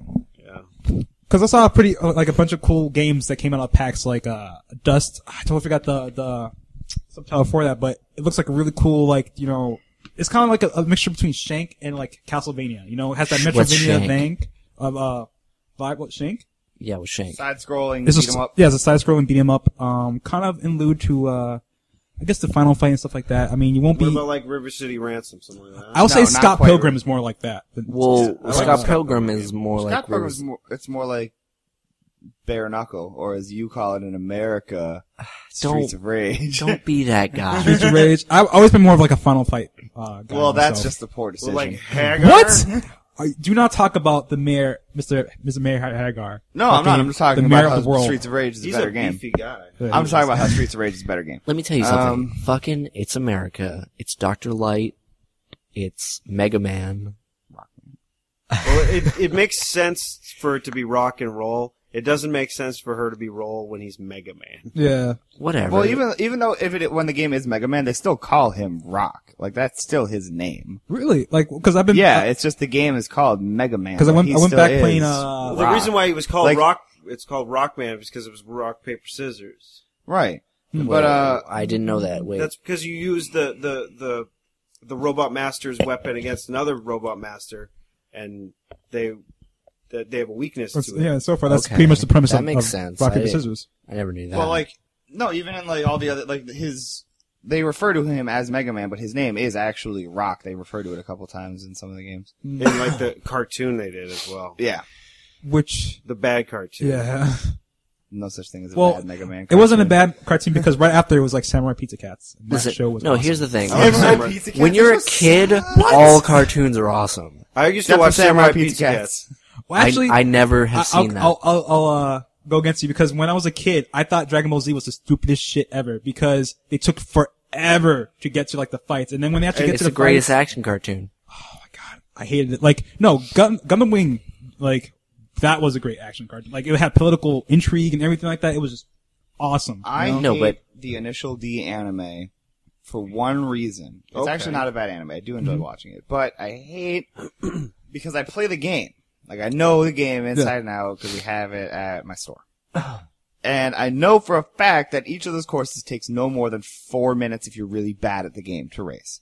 Yeah. because I saw a pretty uh, like a bunch of cool games that came out of PAX, like uh Dust. I totally forgot the the subtitle for that, but it looks like a really cool, like, you know, it's kind of like a, a mixture between Shank and like Castlevania. You know, it has that What's Metroidvania Shank? bank of uh vibe. What Shank? Yeah, with Shank. Side scrolling, It's beat a, 'em up. yeah, it's a side scrolling beat 'em up. Um, kind of in lieu to uh, I guess the Final Fight and stuff like that. I mean, you won't What be. about like River City Ransom, something like that? I'll say No, not Scott quite Pilgrim really. is more like that. than- Well, I like Scott Scott Pilgrim is more Scott like Pilgrim's Rivers- more, it's more like bare knuckle, or as you call it in America, Streets of Rage. Don't be that guy. Streets of Rage. I've always been more of like a Final Fight uh, guy. well, that's myself. just a poor decision. Well, like Hagar? What? I- Do not talk about the mayor, Mister Mister Mayor Hagar. no, I'm not. I'm just talking the mayor about of the how world. Streets of Rage is He's a better a game. beefy guy. Yeah, I'm he talking is. about how Streets of Rage is a better game. Let me tell you something. Um, Fucking, it's America. It's Doctor Light. It's Mega Man. Well, it it makes sense for it to be rock and roll. It doesn't make sense for her to be roll when he's Mega Man. Yeah. Whatever. Well, even even though if it when the game is Mega Man, they still call him Rock. Like that's still his name. Really? Like, because I've been. Yeah, it's just the game is called Mega Man. Because I but went, he I went still back is playing. Uh, Well, the Rock. reason why he was called Like- Rock, it's called Rockman, is because it was rock paper scissors. right. Hmm. But uh, I didn't know that. Wait. That's because you use the the the the robot master's weapon against another robot master, and they that they have a weakness that's- to it. yeah. So far, that's Okay. pretty much the premise That of, makes of sense. Rock I- Paper Scissors. I never knew that. well, like no, even in like all the other like his. They refer to him as Mega Man, but his name is actually Rock. They refer to it a couple times in some of the games. In like the cartoon they did as well, Yeah. Which, the bad cartoon. yeah, No such thing as a Well, bad Mega Man. it wasn't a cartoon. bad cartoon because right after it was like Samurai Pizza Cats. And that Listen, show was no, awesome. here's the thing. I like Samurai Samurai- Pizza Cats When you're a was kid, so- all cartoons are awesome. I used to Except watch for Samurai Samurai Pizza Pizza Cats. Cats. Well, actually, I, I never have I- seen I'll, that. I'll, I'll, I'll uh, go against you because when I was a kid, I thought Dragon Ball Z was the stupidest shit ever because they took forever to get to like the fights, and then when they actually get it's to the the greatest fights, action cartoon. oh my god, I hated it. Like, no, Gun, Gundam Wing, like that was a great action cartoon. Like, it had political intrigue and everything like that. It was just awesome. I No, hate but- the Initial D anime for one reason. It's Okay. actually not a bad anime. I do enjoy Mhm. watching it, but I hate because I play the game. Like I know the game inside and out because we have it at my store. and I know for a fact that each of those courses takes no more than four minutes if you're really bad at the game to race.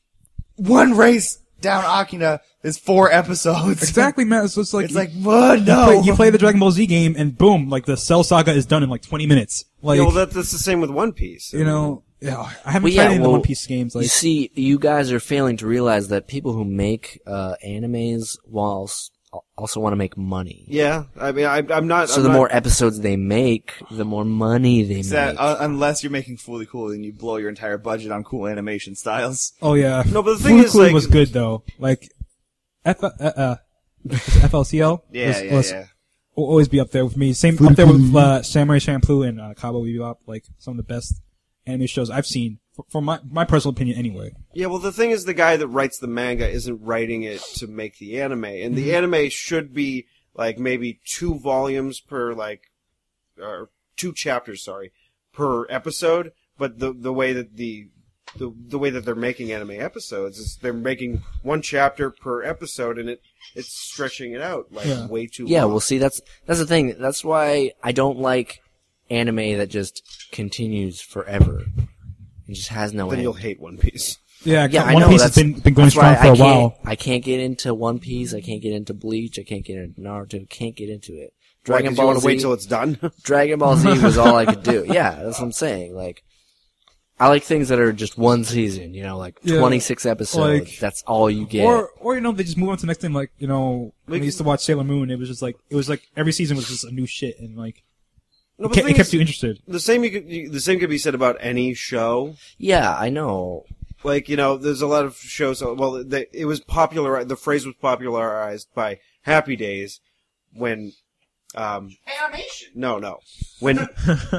One race down Akina is four episodes. Exactly, man. So it's like It's like, what? No. you play, you play the Dragon Ball Z game, and boom, like the Cell Saga is done in like twenty minutes. Like, Yeah, well, that, that's the same with One Piece. you know, yeah, I haven't Well, played yeah, any of the well, One Piece games. Like, you see, you guys are failing to realize that people who make uh, animes whilst also want to make money. Yeah, I mean, I, I'm not. So I'm the not, more episodes they make, the more money they Except, make. uh, unless you're making Fully Cool and you blow your entire budget on cool animation styles. oh yeah, No, but the thing Fooly is, Cooly like- was good though. Like, F, uh, uh, F L C L. Yeah, was, yeah, was, yeah. Will always be up there with me. Same up there with uh, Samurai Champloo and uh, Cowboy Bebop. Like some of the best anime shows I've seen, for, for my my personal opinion, anyway. Yeah, well, the thing is, the guy that writes the manga isn't writing it to make the anime, and the Mm-hmm. anime should be like maybe two volumes per like, or two chapters, sorry, per episode. But the the way that the the the way that they're making anime episodes is they're making one chapter per episode, and it it's stretching it out like Yeah. way too. Yeah, long. well, see, that's that's the thing. That's why I don't like anime that just continues forever. It just has no then end. you'll hate One Piece. Yeah, Yeah, I One know. Piece has that's, been been going that's why strong for I a can't, while. I can't get into One Piece. I can't get into Bleach. I can't get into Naruto. Can't get into it. Why, Dragon 'cause you Ball want to Z. wait till it's done. Dragon Ball Z was all I could do. Yeah, that's what I'm saying. Like, I like things that are just one season. You know, like Yeah, twenty-six episodes. like- That's all you get. Or, or you know, they just move on to the next thing. Like, you know, when Like- I used to watch Sailor Moon, it was just like it was like every season was just a new shit, and like No, it, but the kept, it thing kept is, you interested. the same you could, you, the same could be said about any show. yeah, I know. Like, you know, there's a lot of shows, well, they, it was popular, the phrase was popularized by Happy Days when, um, Animation! no, no, when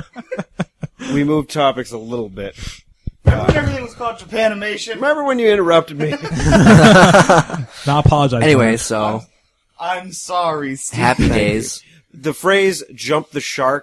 we moved topics a little bit. Remember when everything was called Japanimation? Remember when you interrupted me? Now I apologize. Anyway, man. so I'm sorry, Steve. Happy Days. The phrase "jump the shark"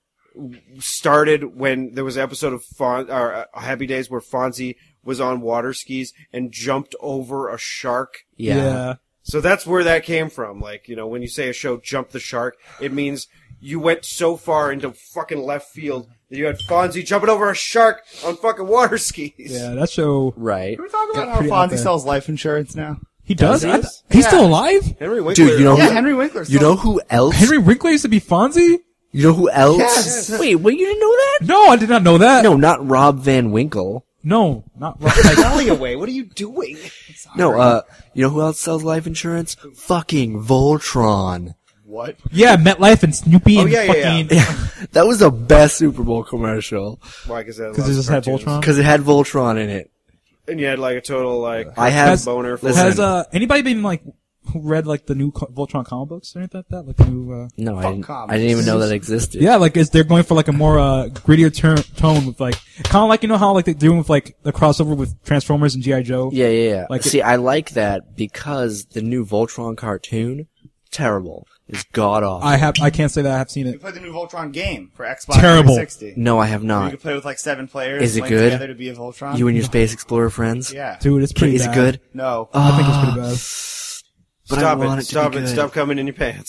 started when there was an episode of Fon- or, uh, Happy Days where Fonzie was on water skis and jumped over a shark. Yeah. yeah. So that's where that came from. Like, you know, when you say a show "jump the shark," it means you went so far into fucking left field that you had Fonzie jumping over a shark on fucking water skis. Yeah, that show. Right. We're talking about Got how pretty out Fonzie there. sells life insurance now. He does. he? I th- he's Yeah. still alive. Henry Winkler. Dude, you know Yeah, who, Henry Winkler. you know who else? Henry Winkler used to be Fonzie. You know who else? Yes. Wait, wait, you didn't know that? No, I did not know that. No, not Rob Van Winkle. no, not like, Belly away. What are you doing? No, uh, you know who else sells life insurance? Fucking Voltron. What? yeah, MetLife and Snoopy Oh, and yeah, yeah, fucking Yeah, that was the best Super Bowl commercial Why? Because it because it just had Voltron. because it had Voltron in it. And you had like a total like I have- Has- boner for listen. Has uh anybody been like who read like the new co- Voltron comic books or anything like that? Like the new. Uh... No, I Fuck didn't, comics. I didn't even know that existed. Yeah, like is they're going for like a more uh grittier ter- tone with like kind of like you know how like they're doing with like the crossover with Transformers and G I Joe. Yeah, yeah, yeah. Like See, I like that because the new Voltron cartoon, terrible. It's god awful. I have I can't say that I have seen You it. played the new Voltron game for Xbox Terrible. three sixty. No, I have You not. could play with like seven players. Is it link good? Together to be a Voltron. You and your Space Explorer friends? Yeah. Dude, it's pretty. Is it bad. good? No. I think it's pretty bad. But I stop want it, it to stop be it, good. stop coming in your pants.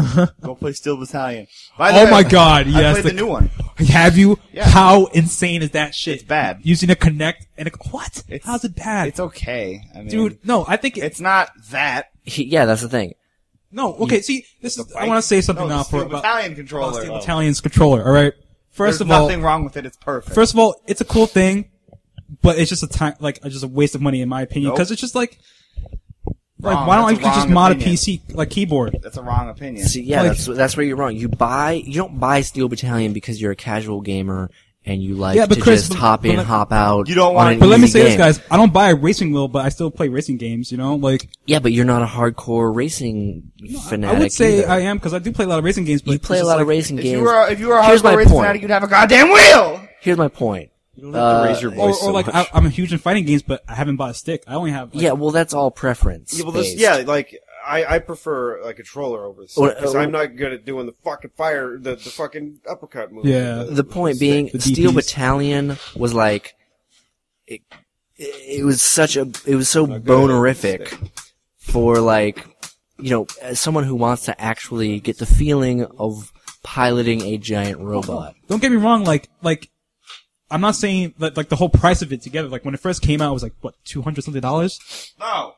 Go play Steel Battalion. By the Oh way, my god, I yes. played the, new one. Have you? Yeah. How insane is that shit? It's bad. Using a Connect and a what? It's- How's it bad? It's okay. I mean, Dude, no, I think it, it's not that. He, yeah, that's the thing. no. Okay, see, this is. I want to say something no, now the for Steel about, Battalion about controller. Steel though. Battalion's controller. All right. First There's of all, nothing wrong with it. It's perfect. first of all, it's a cool thing, but it's just a time, like, just a waste of money in my opinion, Nope. because it's just like, like, Wrong. why don't I That's a just wrong mod a opinion. P C like keyboard? That's a wrong opinion. See, yeah, Like- that's that's where you're wrong. You buy, you don't buy Steel Battalion because you're a casual gamer and you like Yeah, but to Chris, just but- hop but in, let- hop out. You don't on want- an But let me easy say this, game. guys. I don't buy a racing wheel, but I still play racing games. You know, like Yeah, but you're not a hardcore racing fanatic. I would say either. I am because I do play a lot of racing games. But You it's play a just lot like, of racing if games. you were, if you were a Here's hardcore my racing point. fanatic, you'd have a goddamn wheel. Here's my point. You don't have to raise your or, voice or so like much. I, I'm a huge in fighting games, but I haven't bought a stick. I only have. Like, Yeah, well, that's all preference. yeah, well, this, based. yeah, like I, I prefer a controller over the stick because uh, I'm not good at doing the fucking fire, the, the fucking uppercut move. Yeah. The point being, The Steel D Ps. Battalion was like, it, it was such a, it was so Not good at bonerific stick. for like, you know, as someone who wants to actually get the feeling of piloting a giant robot. Don't get me wrong, like, like, I'm not saying that, like, the whole price of it together, like, when it first came out, it was like, what, two hundred something dollars? No.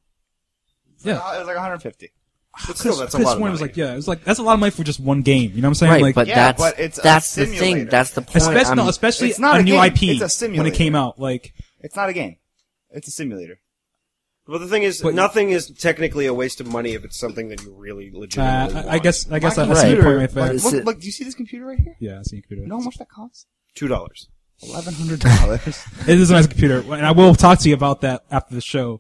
Yeah. It was like one hundred fifty. But still, that's a This lot of one money. was like, yeah, it was like, that's a lot of money for just one game. You know what I'm saying? Right, like, but Yeah, that's but it's a that's the simulator. thing. That's the point. especially, I'm- no, especially It's not a a new game, I P it's a when simulator. it came out. Like, It's not a game. It's a simulator. But the thing is, But- nothing is technically a waste of money if it's something that you really uh, legitimately I, I want. guess, I guess My I, I see your computer, point right there. like, Is look, it- look, do you see this computer right here? Yeah, I see your computer. You know how much that costs? Two dollars. Eleven hundred dollars. It is a nice computer, and I will talk to you about that after the show.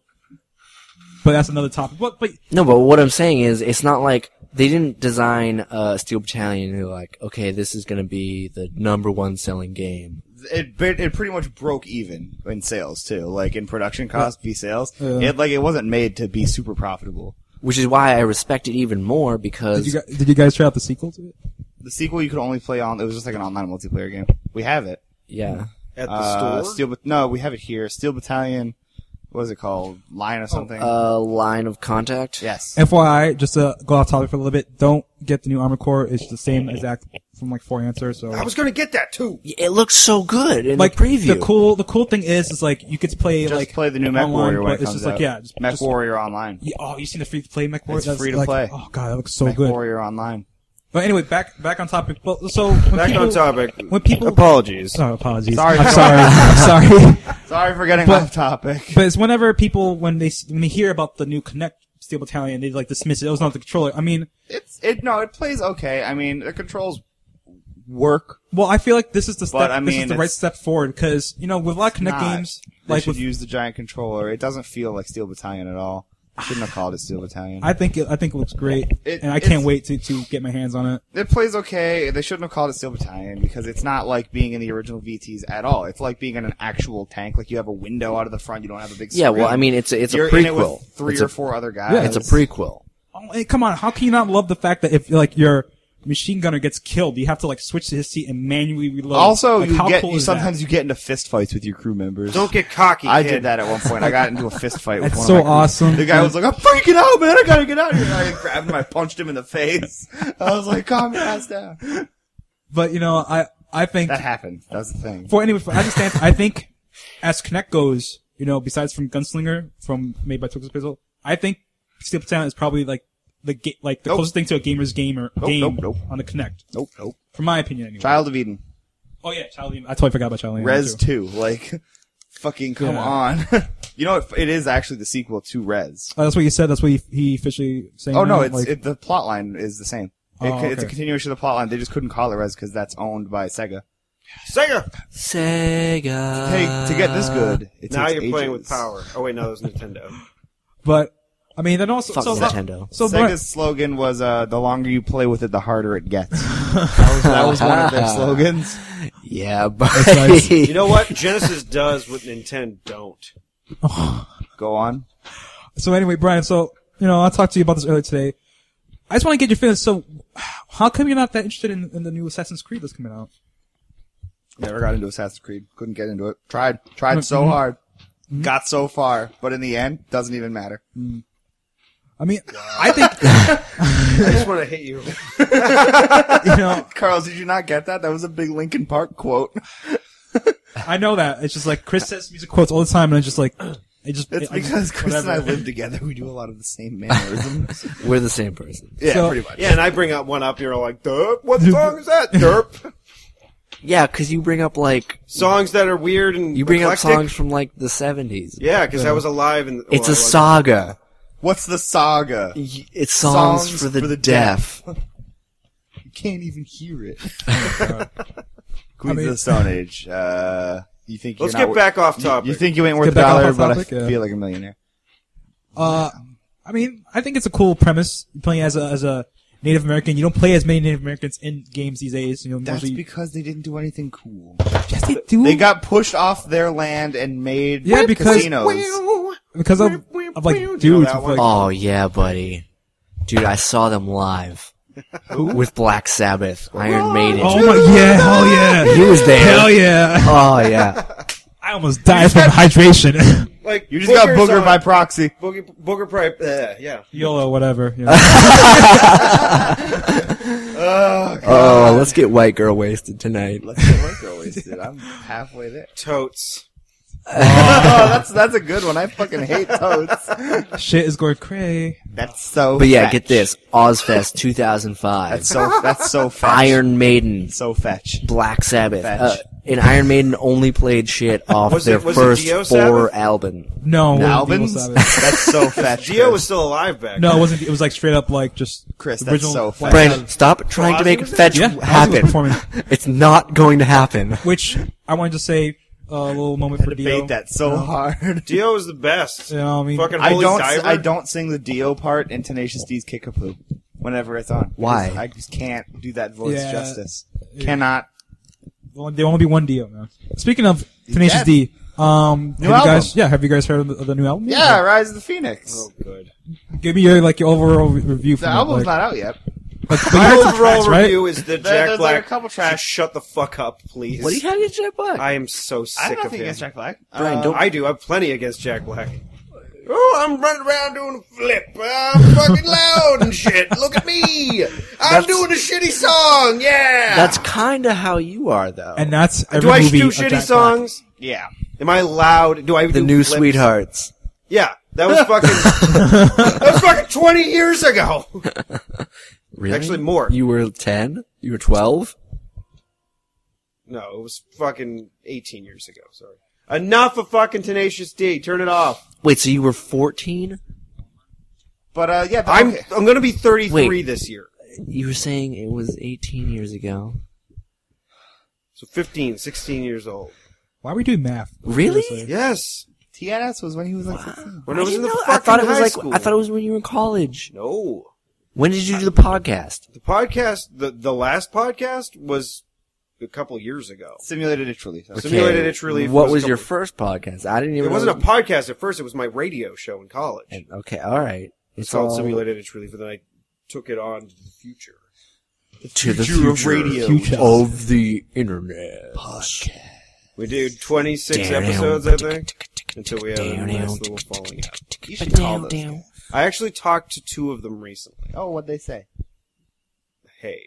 But that's another topic. But, but No, but what I'm saying is, it's not like they didn't design uh, Steel Battalion and they're like, okay, this is going to be the number one selling game. It it it pretty much broke even in sales too. Like in production cost v sales, Yeah. it like it wasn't made to be super profitable. Which is why I respect it even more did because you, guys, did you guys try out the sequel to it? The sequel you could only play on. It was just like an online multiplayer game. We have it. yeah, At the Uh, store? Steel, Bat- no, we have it here. Steel Battalion. What is it called? Line or something? uh, Line of Contact. yes. F Y I, just to go off topic for a little bit, don't get the new Armored Core. It's the same exact from like four answer. So I was gonna get that too. It looks so good in like the preview. the cool, the cool thing is, is like you could play Just like play the new Mech online, Warrior when but it it's comes just like out. yeah, just, Mech just, Warrior Online. Yeah, oh, you seen the free to play Mech Warrior? It's That's free to like, play. Oh god, that looks so Mech good. Warrior Online. But anyway, back back on topic. Well, so when Back people, on topic. When people, Apologies. oh, apologies. Sorry. I'm sorry. I'm sorry. Sorry for getting But- off topic. But it's whenever people when they when they hear about the new Connect Steel Battalion, they like dismiss it. It was not the controller. I mean, It's it no, it plays okay. I mean, the controls work. well, I feel like this is the step. But, I this mean, is the right it's- step forward because you know with a lot of Connect Not. games, They like should with, use the giant controller. It doesn't feel like Steel Battalion at all. Shouldn't have called it Steel Battalion. I think it, I think it looks great, It- and I it's- can't wait to to get my hands on it. It plays okay. They shouldn't have called it Steel Battalion because it's not like being in the original V Ts at all. It's like being in an actual tank. Like you have a window out of the front. You don't have a big screen. Yeah, well, I mean, it's a, it's You're a in it with prequel. three it's or a, four other guys. Yeah, It's a prequel. Oh, hey, come on, how can you not love the fact that if like your machine gunner gets killed, you have to like switch to his seat and manually reload? Also, like, you how get cool you is sometimes that? you get into fist fights with your crew members. Don't get cocky, I kid. did that at one point. I got into a fist fight with That's one so of my crew- awesome. The guy was like, "I'm freaking out, man! I gotta get out of here!" And I grabbed him, I punched him in the face. I was like, "Calm your ass down." But you know, I I think That happened. That's the thing. for anyway, for, as it stands, I think as Connect goes, you know, besides from Gunslinger from made by Twisted Pixel, I think Steel Battalion is probably like the ga- like the Nope. closest thing to a gamer's game or Nope, game nope, nope. on the Connect, Nope, nope. from my opinion anyway. Child of Eden, Oh yeah, Child of Eden. I totally forgot about Child of Eden. Res too. two, like, fucking come Yeah. on. You know, it, it is actually the sequel to Res. Oh, that's what you said. That's what he, he officially saying. Oh no, now? it's like, it, the plot line is the same. It, Oh, It's a okay. continuation of the plot line. They just couldn't call it Res because that's owned by Sega. Sega! Sega. Hey, to get this good, it Now takes you're playing with ages. power. Oh wait, no, that was Nintendo. but I mean, then also Fuck so, Nintendo. So, Sega's Brian, slogan was, uh, the longer you play with it, the harder it gets. that, was, that was one of their slogans. Yeah, but nice. You know what? Genesis does what Nintendo don't. Go on. so anyway, Brian. So you know, I talked to you about this earlier today. I just want to get your feelings. So, how come you're not that interested in, in the new Assassin's Creed that's coming out? Never got into Assassin's Creed. Couldn't get into it. Tried. Tried so Mhm. hard. Got so far. But in the end, doesn't even matter. I mean, I think I just want to hit you. you know. Carlos, did you not get that? That was a big Linkin Park quote. I know that. It's just like Chris says music quotes all the time, and it's just like it just. It's I just- because Chris and I whatever. live together. We do a lot of the same mannerisms. we're the same person. yeah, So- pretty much. Yeah, and I bring up one up, you're like, derp? What song is that, derp? Yeah, because you bring up like Songs that are weird and you bring eclectic? up songs from like the seventies. Yeah, because I was alive in... It's well, I a was- saga. What's the saga? Y- It's songs, Songs for the, for the deaf. You can't even hear it. I Queens mean- of the Stone Age. Uh, you think Let's you're get not back off you- topic. You think you ain't worth a Get back off dollar, off but topic? I Yeah. feel like a millionaire. Uh, I mean, I think it's a cool premise. You're playing as a as a Native American. You don't play as many Native Americans in games these days. You know, That's mostly. because they didn't do anything cool. Yes, they do. They got pushed off their land and made Yeah, because- casinos. because of of like You know dudes that with one? like. Oh yeah, buddy. Dude, I saw them live. With Black Sabbath, Iron Maiden. Oh my yeah, hell yeah, He was there. hell yeah. Oh yeah. I almost died from hydration. Like, You just got Booger's boogered on- by proxy. Booger, booger Pripe, uh, yeah. YOLO, whatever. You know. Uh, Oh, God. Oh, let's get white girl wasted tonight. Let's get white girl wasted. I'm halfway there. Totes. Oh, that's that's a good one. I fucking hate toads. Shit is going cray. That's so. But yeah, fetch. get this. Ozfest two thousand five. That's so. That's so fetch. Iron Maiden. So fetch. Black Sabbath. Fetch. Uh, and Iron Maiden only played shit off Was their it- was it first Dio four Sabbath? album. No, it wasn't Albans? Dio Sabbath. That's so fetch. Dio Chris. was still alive back No, it then. wasn't. It was like straight up like just Chris, that's original so Black fetch. Brian, Sabbath. stop trying to Ozzy make was there? fetch Yeah, Ozzy was happen. performing. It's not going to happen. Which I wanted to say uh, a little moment for Dio. Debate that so No. hard. Dio was the best. You know, I mean, Fucking I Holy don't. Diver. I don't sing the Dio part in Tenacious D's Kickapoo whenever it's on. Why? Because I just can't do that voice Yeah. justice. Yeah. Cannot. well, there won't be one Dio, man. Speaking of Tenacious dead. D, um, New have you guys, album. yeah, have you guys heard of the, of the new album? Yeah, Rise of the Phoenix. Oh, good. Give me your like your overall re- review. The From album's it, like, not out yet. But, but you My heard some overall tracks, right? review is that There- Jack there's Black like a couple tracks. should shut the fuck up, please. What do you have against Jack Black? I am so I sick have of nothing him. against Jack Black. Brian, Uh, don't- I do. I have plenty against Jack Black. Oh, I'm running around doing a flip. I'm fucking loud and shit. Look at me. I'm That's- doing a shitty song. Yeah. That's kind of how you are, though. And that's every do I movie do of shitty Jack songs? Yeah. Am I loud? Do I the do new flips? Sweethearts. Yeah, that was fucking. that was fucking twenty years ago. Really? Actually, more. You were ten? You were twelve? No, it was fucking eighteen years ago. Sorry. Enough of fucking Tenacious D. Turn it off. Wait, so you were fourteen? But uh, yeah. But I'm okay. I'm gonna be thirty-three Wait. this year. You were saying it was eighteen years ago. So fifteen, sixteen years old. Why are we doing math? Really? Seriously. Yes. T N S was when he was like sixteen. When I was in didn't the know- fucking I thought it was high like school. I thought it was when you were in college. No. When did you do the podcast? The podcast, the the last podcast was a couple years ago. Simulated itch relief. That's- Simulated Itch Relief What was was a your couple- first podcast? I didn't even. It wasn't a know- podcast at first. It was my radio show in college. And- Okay, all right. It's called all Simulated Itch Relief, and then I took it on to the future. to the future of future radio. Future. of the internet. We did twenty-six Down. episodes, I think, until we had a nice little falling out. You should call those. Down. I actually talked to two of them recently. Oh, what'd they say? Hey.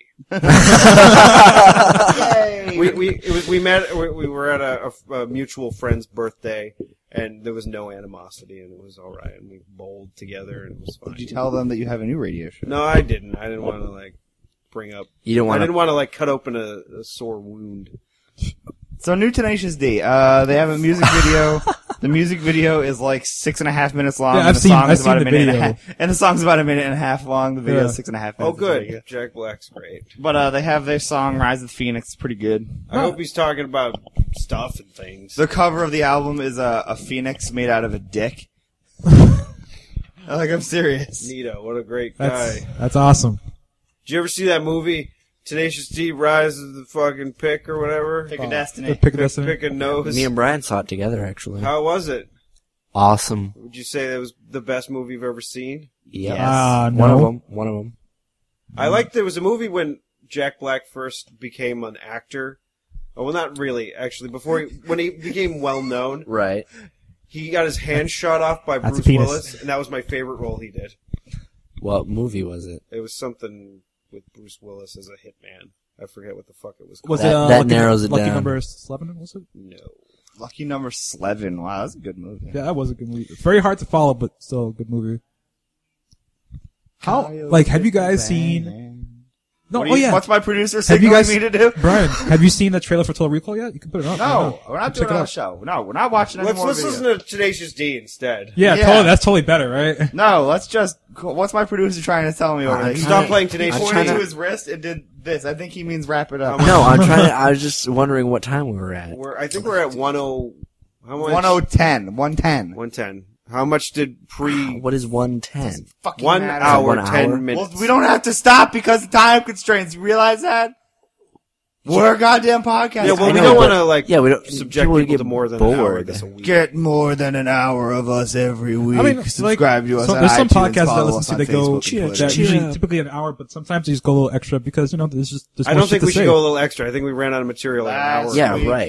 Yay! we we it was, we met we, we were at a, a, a mutual friend's birthday, and there was no animosity, and it was all right, and we bowled together, and it was fine. Did you tell them that you have a new radio show? No, I didn't. I didn't want to like bring up. You don't I want didn't to. want to like cut open a, a sore wound. So new Tenacious D. Uh, they have a music video. The music video is like six and a half minutes long. Yeah, and I've the seen- song I've is about seen a the minute and a video. half. And the song's about a minute and a half long. The video Yeah. is six and a half Oh, minutes. It's very good. Jack Black's great. But uh, they have their song "Rise of the Phoenix." It's pretty good. I hope he's talking about stuff and things. The cover of the album is a, a phoenix made out of a dick. Like, I'm serious. Nito, what a great That's guy. that's awesome. Did you ever see that movie, Tenacious D, Rise of the fucking Pick or whatever? Pick a Oh. destiny. Pick, pick a Pick, destiny. pick a nose. Me and Brian saw it together, actually. How was it? Awesome. Would you say that was the best movie you've ever seen? Yes. Ah, One of no. them. One of them. I liked there was a movie when Jack Black first became an actor. Oh, well, not really, actually. Before he, when he became well known, Right. he got his hand shot off by That's a Bruce penis. Willis, and that was my favorite role he did. What movie was it? It was something with Bruce Willis as a hitman. I forget what the fuck it was called. Was That- it uh, that Lucky, narrows it Lucky down. Number Eleven? Was it? No. Lucky Number Eleven. Wow, that's a good movie. Yeah, that was a good movie. Very hard to follow, but still a good movie. How? Like, have you guys seen? No. What do Oh you- yeah. What's my producer Have you signaling guys me to do? Brian, have you seen the trailer for Total Recall yet? You can put it up. No, Yeah. we're not Check doing it it on out. the show. No, we're not watching any Let's more let's videos. listen to Tenacious D instead. Yeah, Yeah. Totally, that's totally better, right? No, let's just. What's my producer trying to tell me over I'm there? He trying Stop to- playing he Tenacious I'm D. pointed trying to to- his wrist and did this. I think he means wrap it up. No, I'm trying to, I was just wondering what time we were at. We're I think we're at one oh. How much? one oh ten. one ten. one ten. How much did pre? What is one ten? Fucking One matter. hour, One hour? ten Well, minutes. we don't have to stop because of time constraints. You realize that? We're a goddamn podcast. Yeah, well, I we know, don't but- want to like yeah, we don't- subject people would people get to more than an hour bored. this a week. Get more than an hour of us every week. I mean, Subscribe like, to us so, on there's some iTunes, podcasts that I follow listen us to on that go Facebook and Cheer, Twitter. that cheer. usually typically an hour, but sometimes they just go a little extra because you know there's just there's I more don't shit think we to should say. go a little extra. I think we ran out of material in an Last hour. Yeah, week. right.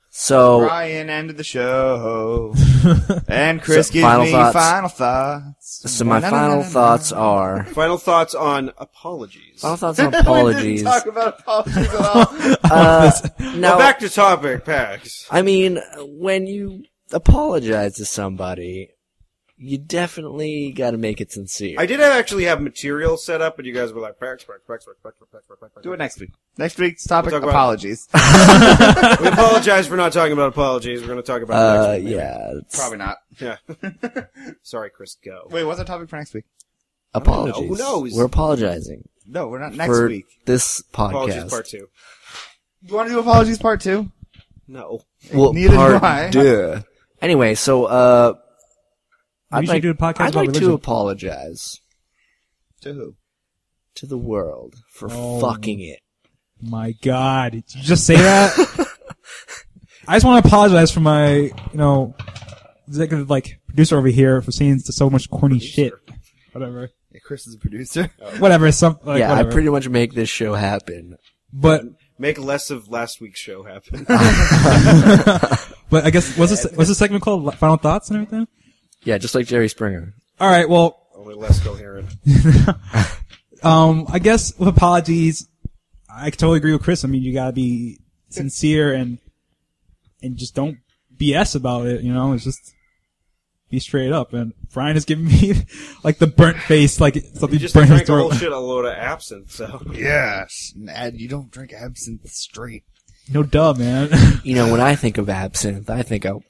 So, Brian ended the show, and Chris So, gives final me thoughts. final thoughts. so my Na, na, na, final na, na. thoughts are Final thoughts on apologies. final thoughts on We apologies. didn't talk about apologies at all. Uh, Well, now, back to topic, Pax. I mean, when you apologize to somebody, you definitely got to make it sincere. I did actually have material set up, but you guys were like, Pax, Pax, Pax, Pax, Pax, Pax, Pax, Pax. Do it next week. Next week's topic: We'll talk about- apologies. We apologize for not talking about apologies. We're going to talk about it uh, next week. maybe. yeah, it's Probably not. Yeah. Sorry, Chris, go. Wait, what's our topic for next week? apologies. know. Who knows? We're apologizing No, we're not next for week. this podcast. Apologies part two. You want to do apologies part two? No. Well, Neither do part I. deux. Anyway, so uh, We I'd should like, do a podcast I'd about like religion. to apologize To who? to the world for Oh. fucking it. My God, did you just say that? I just want to apologize for my, you know, executive like producer over here for saying so much corny shit. Whatever, Yeah, Chris is a producer. whatever. Some like, yeah, whatever. I pretty much make this show happen. But Make less of last week's show happen. but I guess what's this what's this segment called? Final thoughts and everything. Yeah, just like Jerry Springer. All right, well, Only less coherent. um, I guess with apologies, I totally agree with Chris. I mean, you gotta be sincere and and just don't B S about it. You know, it's just be straight up. And Brian is giving me like the burnt face, like You something just burnt his drank a whole throat. shit a load of absinthe, so. Yes. Ed, you don't drink absinthe straight. No duh, man. You know, when I think of absinthe, I think of.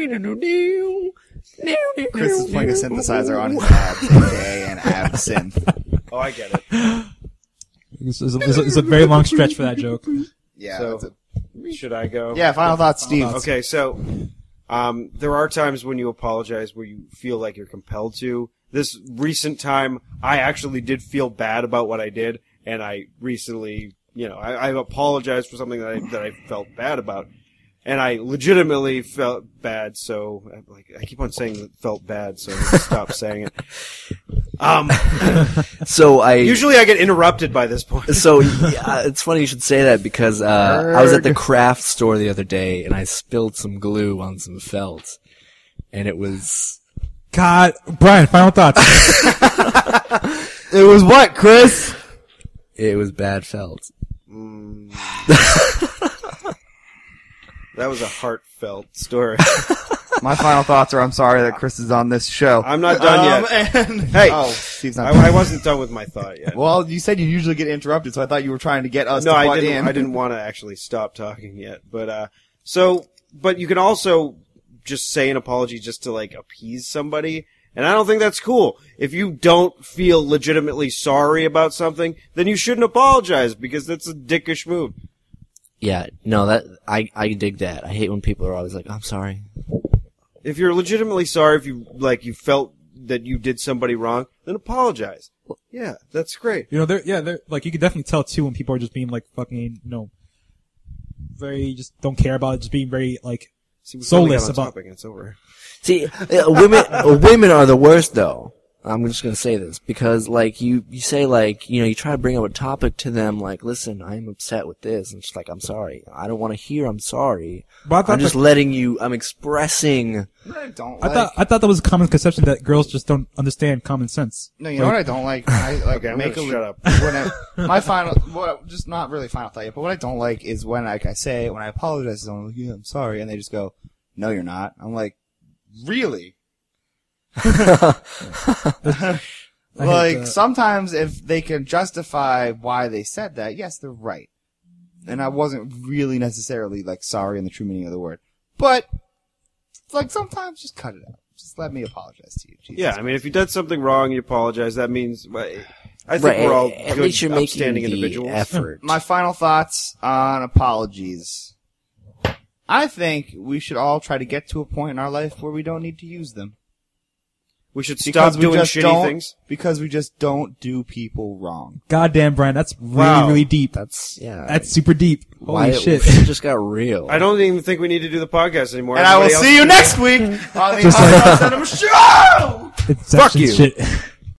Chris is playing a synthesizer on his abs, aka an absinthe. Oh, I get it. It's, it's, a, it's, a, it's a very long stretch for that joke. Yeah. So- that's a- Should I go? yeah. Final thoughts, Steve. Okay, so um, there are times when you apologize where you feel like you're compelled to. This recent time, I actually did feel bad about what I did, and I recently, you know, I, I apologized for something that I that I felt bad about, and I legitimately felt bad. So, like, I keep on saying that felt bad, so I'm gonna stop saying it. Um, So I. usually I get interrupted by this point. So yeah, it's funny you should say that because uh, I was at the craft store the other day and I spilled some glue on some felt, and it was. God, Brian, final thoughts. It was what, Chris? It was bad felt. Mm. That was a heartfelt story. My final thoughts are: I'm sorry that Chris is on this show. I'm not done yet. yet. And, Hey. oh, Steve's not. I, I wasn't done with my thought yet. Well, you said you usually get interrupted, so I thought you were trying to get us no, to I butt didn't. in. I didn't want to actually stop talking yet. But uh, so, but you can also just say an apology just to like appease somebody, and I don't think that's cool. If you don't feel legitimately sorry about something, then you shouldn't apologize because that's a dickish move. Yeah, no, that I I dig that. I hate when people are always like, "I'm sorry." If you're legitimately sorry, if you like, you felt that you did somebody wrong, then apologize. Yeah, that's great. You know, they're, yeah, they're, like, you can definitely tell, too, when people are just being, like, fucking, you know, very, just don't care about it, just being very, like, See, we Soulless finally got on about- topic and it's over. See, uh, women uh, women are the worst though. I'm just gonna say this because, like, you you say like, you know, you try to bring up a topic to them, like, listen, I'm upset with this, and it's like, I'm sorry. I don't want to hear I'm sorry. But I thought I'm just that- letting you. I'm expressing. I don't I like. thought, I thought that was a common conception that girls just don't understand common sense. No, you know what I don't like? I like Okay, I'm make gonna a shut up. When I, my final, what, just not really final thought yet, but what I don't like is when, like I say, when I apologize to someone, I'm like, yeah, I'm sorry, and they just go, no, you're not. I'm like, really? I hate Like, that. sometimes if they can justify why they said that, yes, they're right. And I wasn't really necessarily, like, sorry in the true meaning of the word. But, like, sometimes just cut it out. Just let me apologize to you. Jesus. Yeah, I mean, if you did something wrong, you apologize. That means well, I think Right, we're all at good, least you're making upstanding the individuals. effort. My final thoughts on apologies. I think we should all try to get to a point in our life where we don't need to use them. We should Because stop we doing just shitty don't, things. Because we just don't do people wrong. Goddamn, Brian, that's really, Wow. really deep. That's yeah. That's super deep. Holy why shit. It just got real. I don't even think we need to do the podcast anymore. And I will Everybody see you else- next week on the Just Hot like- Dog Cinema Show! It's Fuck action you. shit.